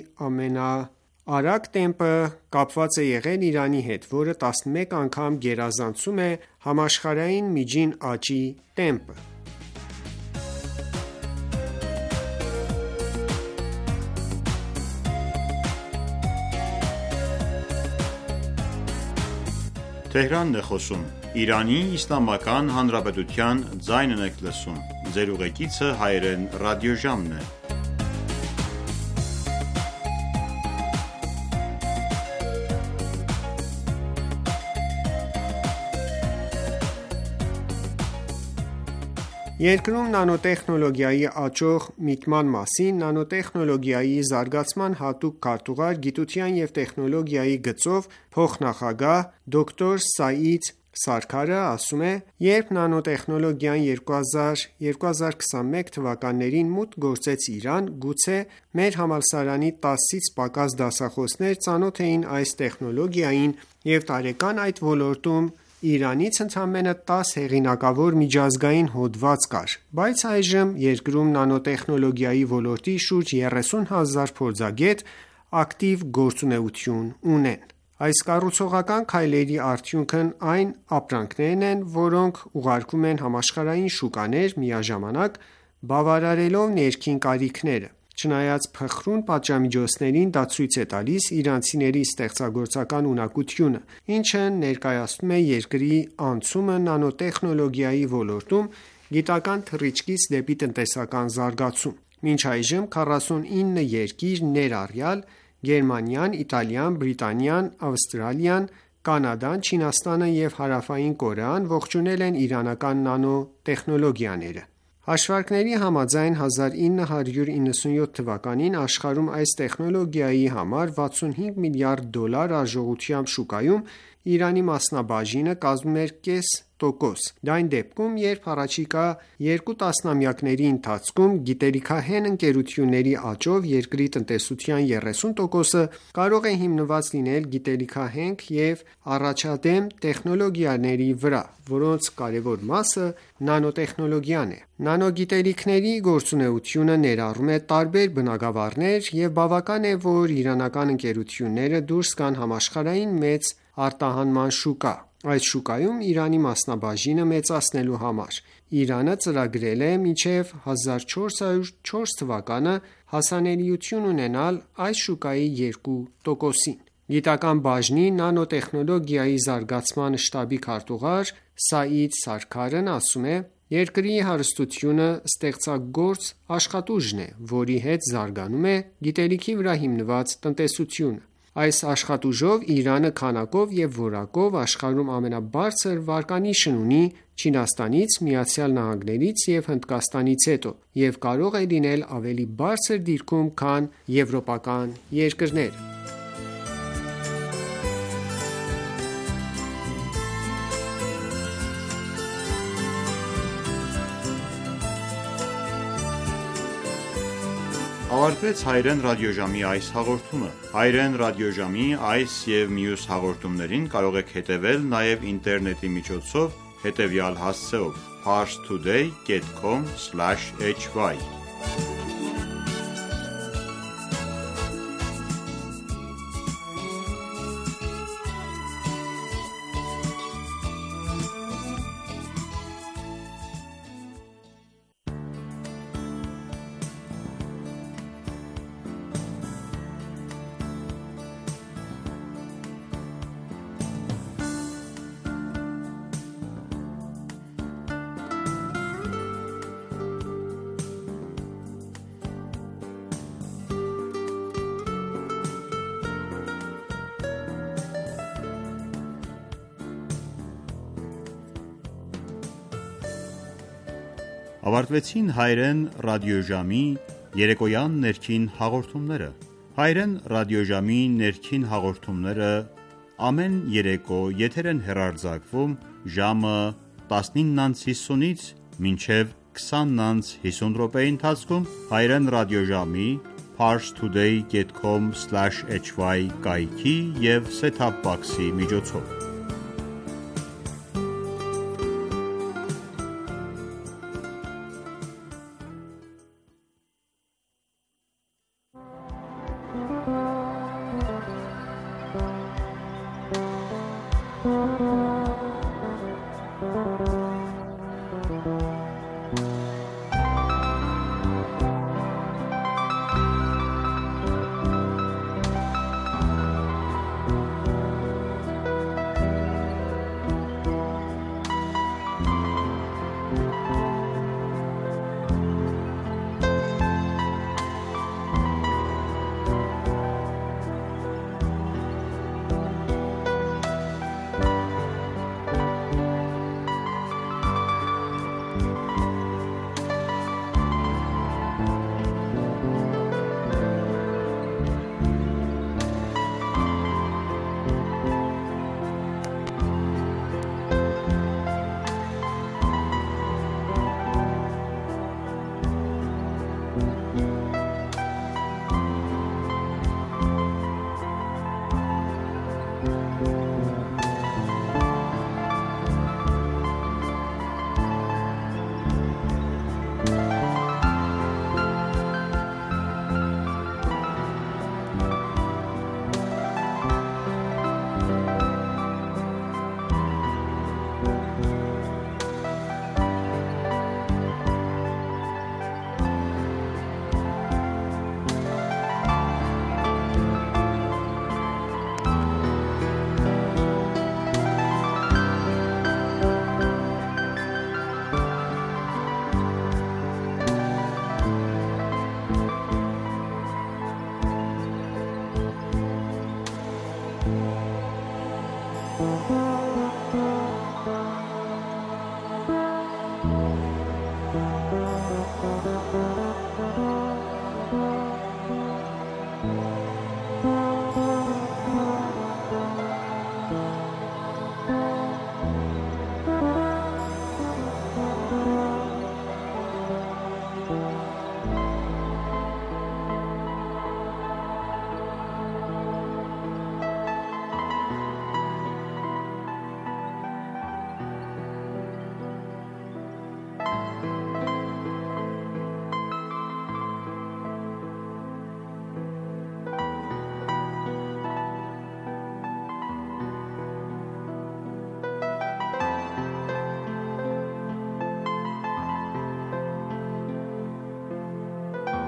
ամենաարագ տեմպը կապված է եղել Իրանի հետ, որը տասնմեկ անգամ գերազանցում է համաշխարհային միջին աճի տեմպը։ Երկրում նանոտեխնոլոգիայի աճող միտման մասին նանոտեխնոլոգիայի զարգացման հատուկ քարտուղար, գիտության և տեխնոլոգիայի գծով փոխնախագահ դոկտոր Սաիդ Սարքարը ասում է. «Երբ նանոտեխնոլոգիան երկու հազար - երկու հազար քսանմեկ թվականներին մուտք գործեց Իրան, գուցե մեր համալսարանի տասից պակաս դասախոսներ ծանոթ էին այս տեխնոլոգիային և տարեկան այդ ոլորտում Իրանից ընդամենը տաս հեղինակավոր միջազգային հոդված կար, բայց այժմ երկրում նանոտեխնոլոգիայի ոլորտի շուրջ երեսուն հազար փորձագետ ակտիվ գործունեություն ունեն։ Այս կառուցողական քայլերի արդյունքն այն ապրանքներն են, որոնք ուղարկվում են համաշխարհային շուկաներ, միաժամանակ բավարարելով ներքին կարիքները։ Չնայած փխրուն պատժամիջոցներին, դա ցույց է տալիս իրանցիների ստեղծագործական ունակությունը, ինչը ներկայացնում է երկրի անցումը նանոտեխնոլոգիայի ոլորտում գիտական թռիչքից դեպի տնտեսական զարգացում։ Մինչ այժմ քառասունինը երկիր, ներառյալ Գերմանիան, Իտալիան, Բրիտանիան, Ավստրալիան, Կանադան, Չինաստանը և Հարավային Կորեան ողջունել են իրանական նանոտեխնոլոգիաները։ Հաշվարկների համաձայն հազար ինը հարյուր իննսունյոթ թվականին աշխարհում այս տեխնոլոգիայի համար վաթսունհինգ միլիարդ դոլար արժողությամբ շուկայում Իրանի մասնաբաժինը կազմում էր կես տոկոս։ Դա այն դեպքում, երբ առաջիկա երկու տասնամյակների ընթացքում գիտելիքահեն ընկերությունների աճով երկրի տնտեսության երեսուն տոկոսը կարող է հիմնված լինել գիտելիքահենք և առաջադեմ տեխնոլոգիաների վրա, որոնց կարևոր մասը նանոտեխնոլոգիան է։ Նանոգիտելիքների գործունեությունը ներառում է տարբեր բնագավառներ, և բավական է, որ իրանական ընկերությունները դուրս գան համաշխարհային մեծ արտահանման շուկա։ Այս շուկայում Իրանի մասնաբաժինը մեծացնելու համար Իրանը ծրագրել է մինչև հազար չորս հարյուր չորս թվականը հասանելիություն ունենալ այս շուկայի երկու տոկոսին։ Գիտական բաժնի նանոտեխնոլոգիայի զարգացման շտաբի քարտուղար Սաիդ Սարքարն ասում է. «Երկրի հարստությունը ստեղծագործ աշխատուժն է, որի հետ զարգանում է գիտելիքի վրա հիմնված տնտեսությունը։ Այս աշխատուժով Իրանը քանակով և որակով աշխարհում ամենաբարձր վարկանիշն ունի Չինաստանից, Միացյալ Նահանգներից և Հնդկաստանից հետո և կարող է լինել ավելի բարձր դիրքում, քան եվրոպական երկրները»։ Ավարտվեց հայրեն ռադիոժամի այս հաղորդումը։ Հայրեն ռադիոժամի այս և մյուս հաղորդումներին կարող եք հետևել նաև ինտերնետի միջոցով հետևյալ հասցեով՝ parstoday dot com slash h y Ավարտվեցին հայրեն ռադիոժամի երեկոյան ներքին հաղորդումները։ Հայրեն ռադիոժամի ներքին հաղորդումները ամեն երեկո եթեր են հեռարձակվում ժամը տասնինը հիսունից մինչև քսանը հիսուն րոպեի ընթացքում հայրեն ռադիոժամի parstoday dot com slash h y կայքի և set-top box-ի միջոցով։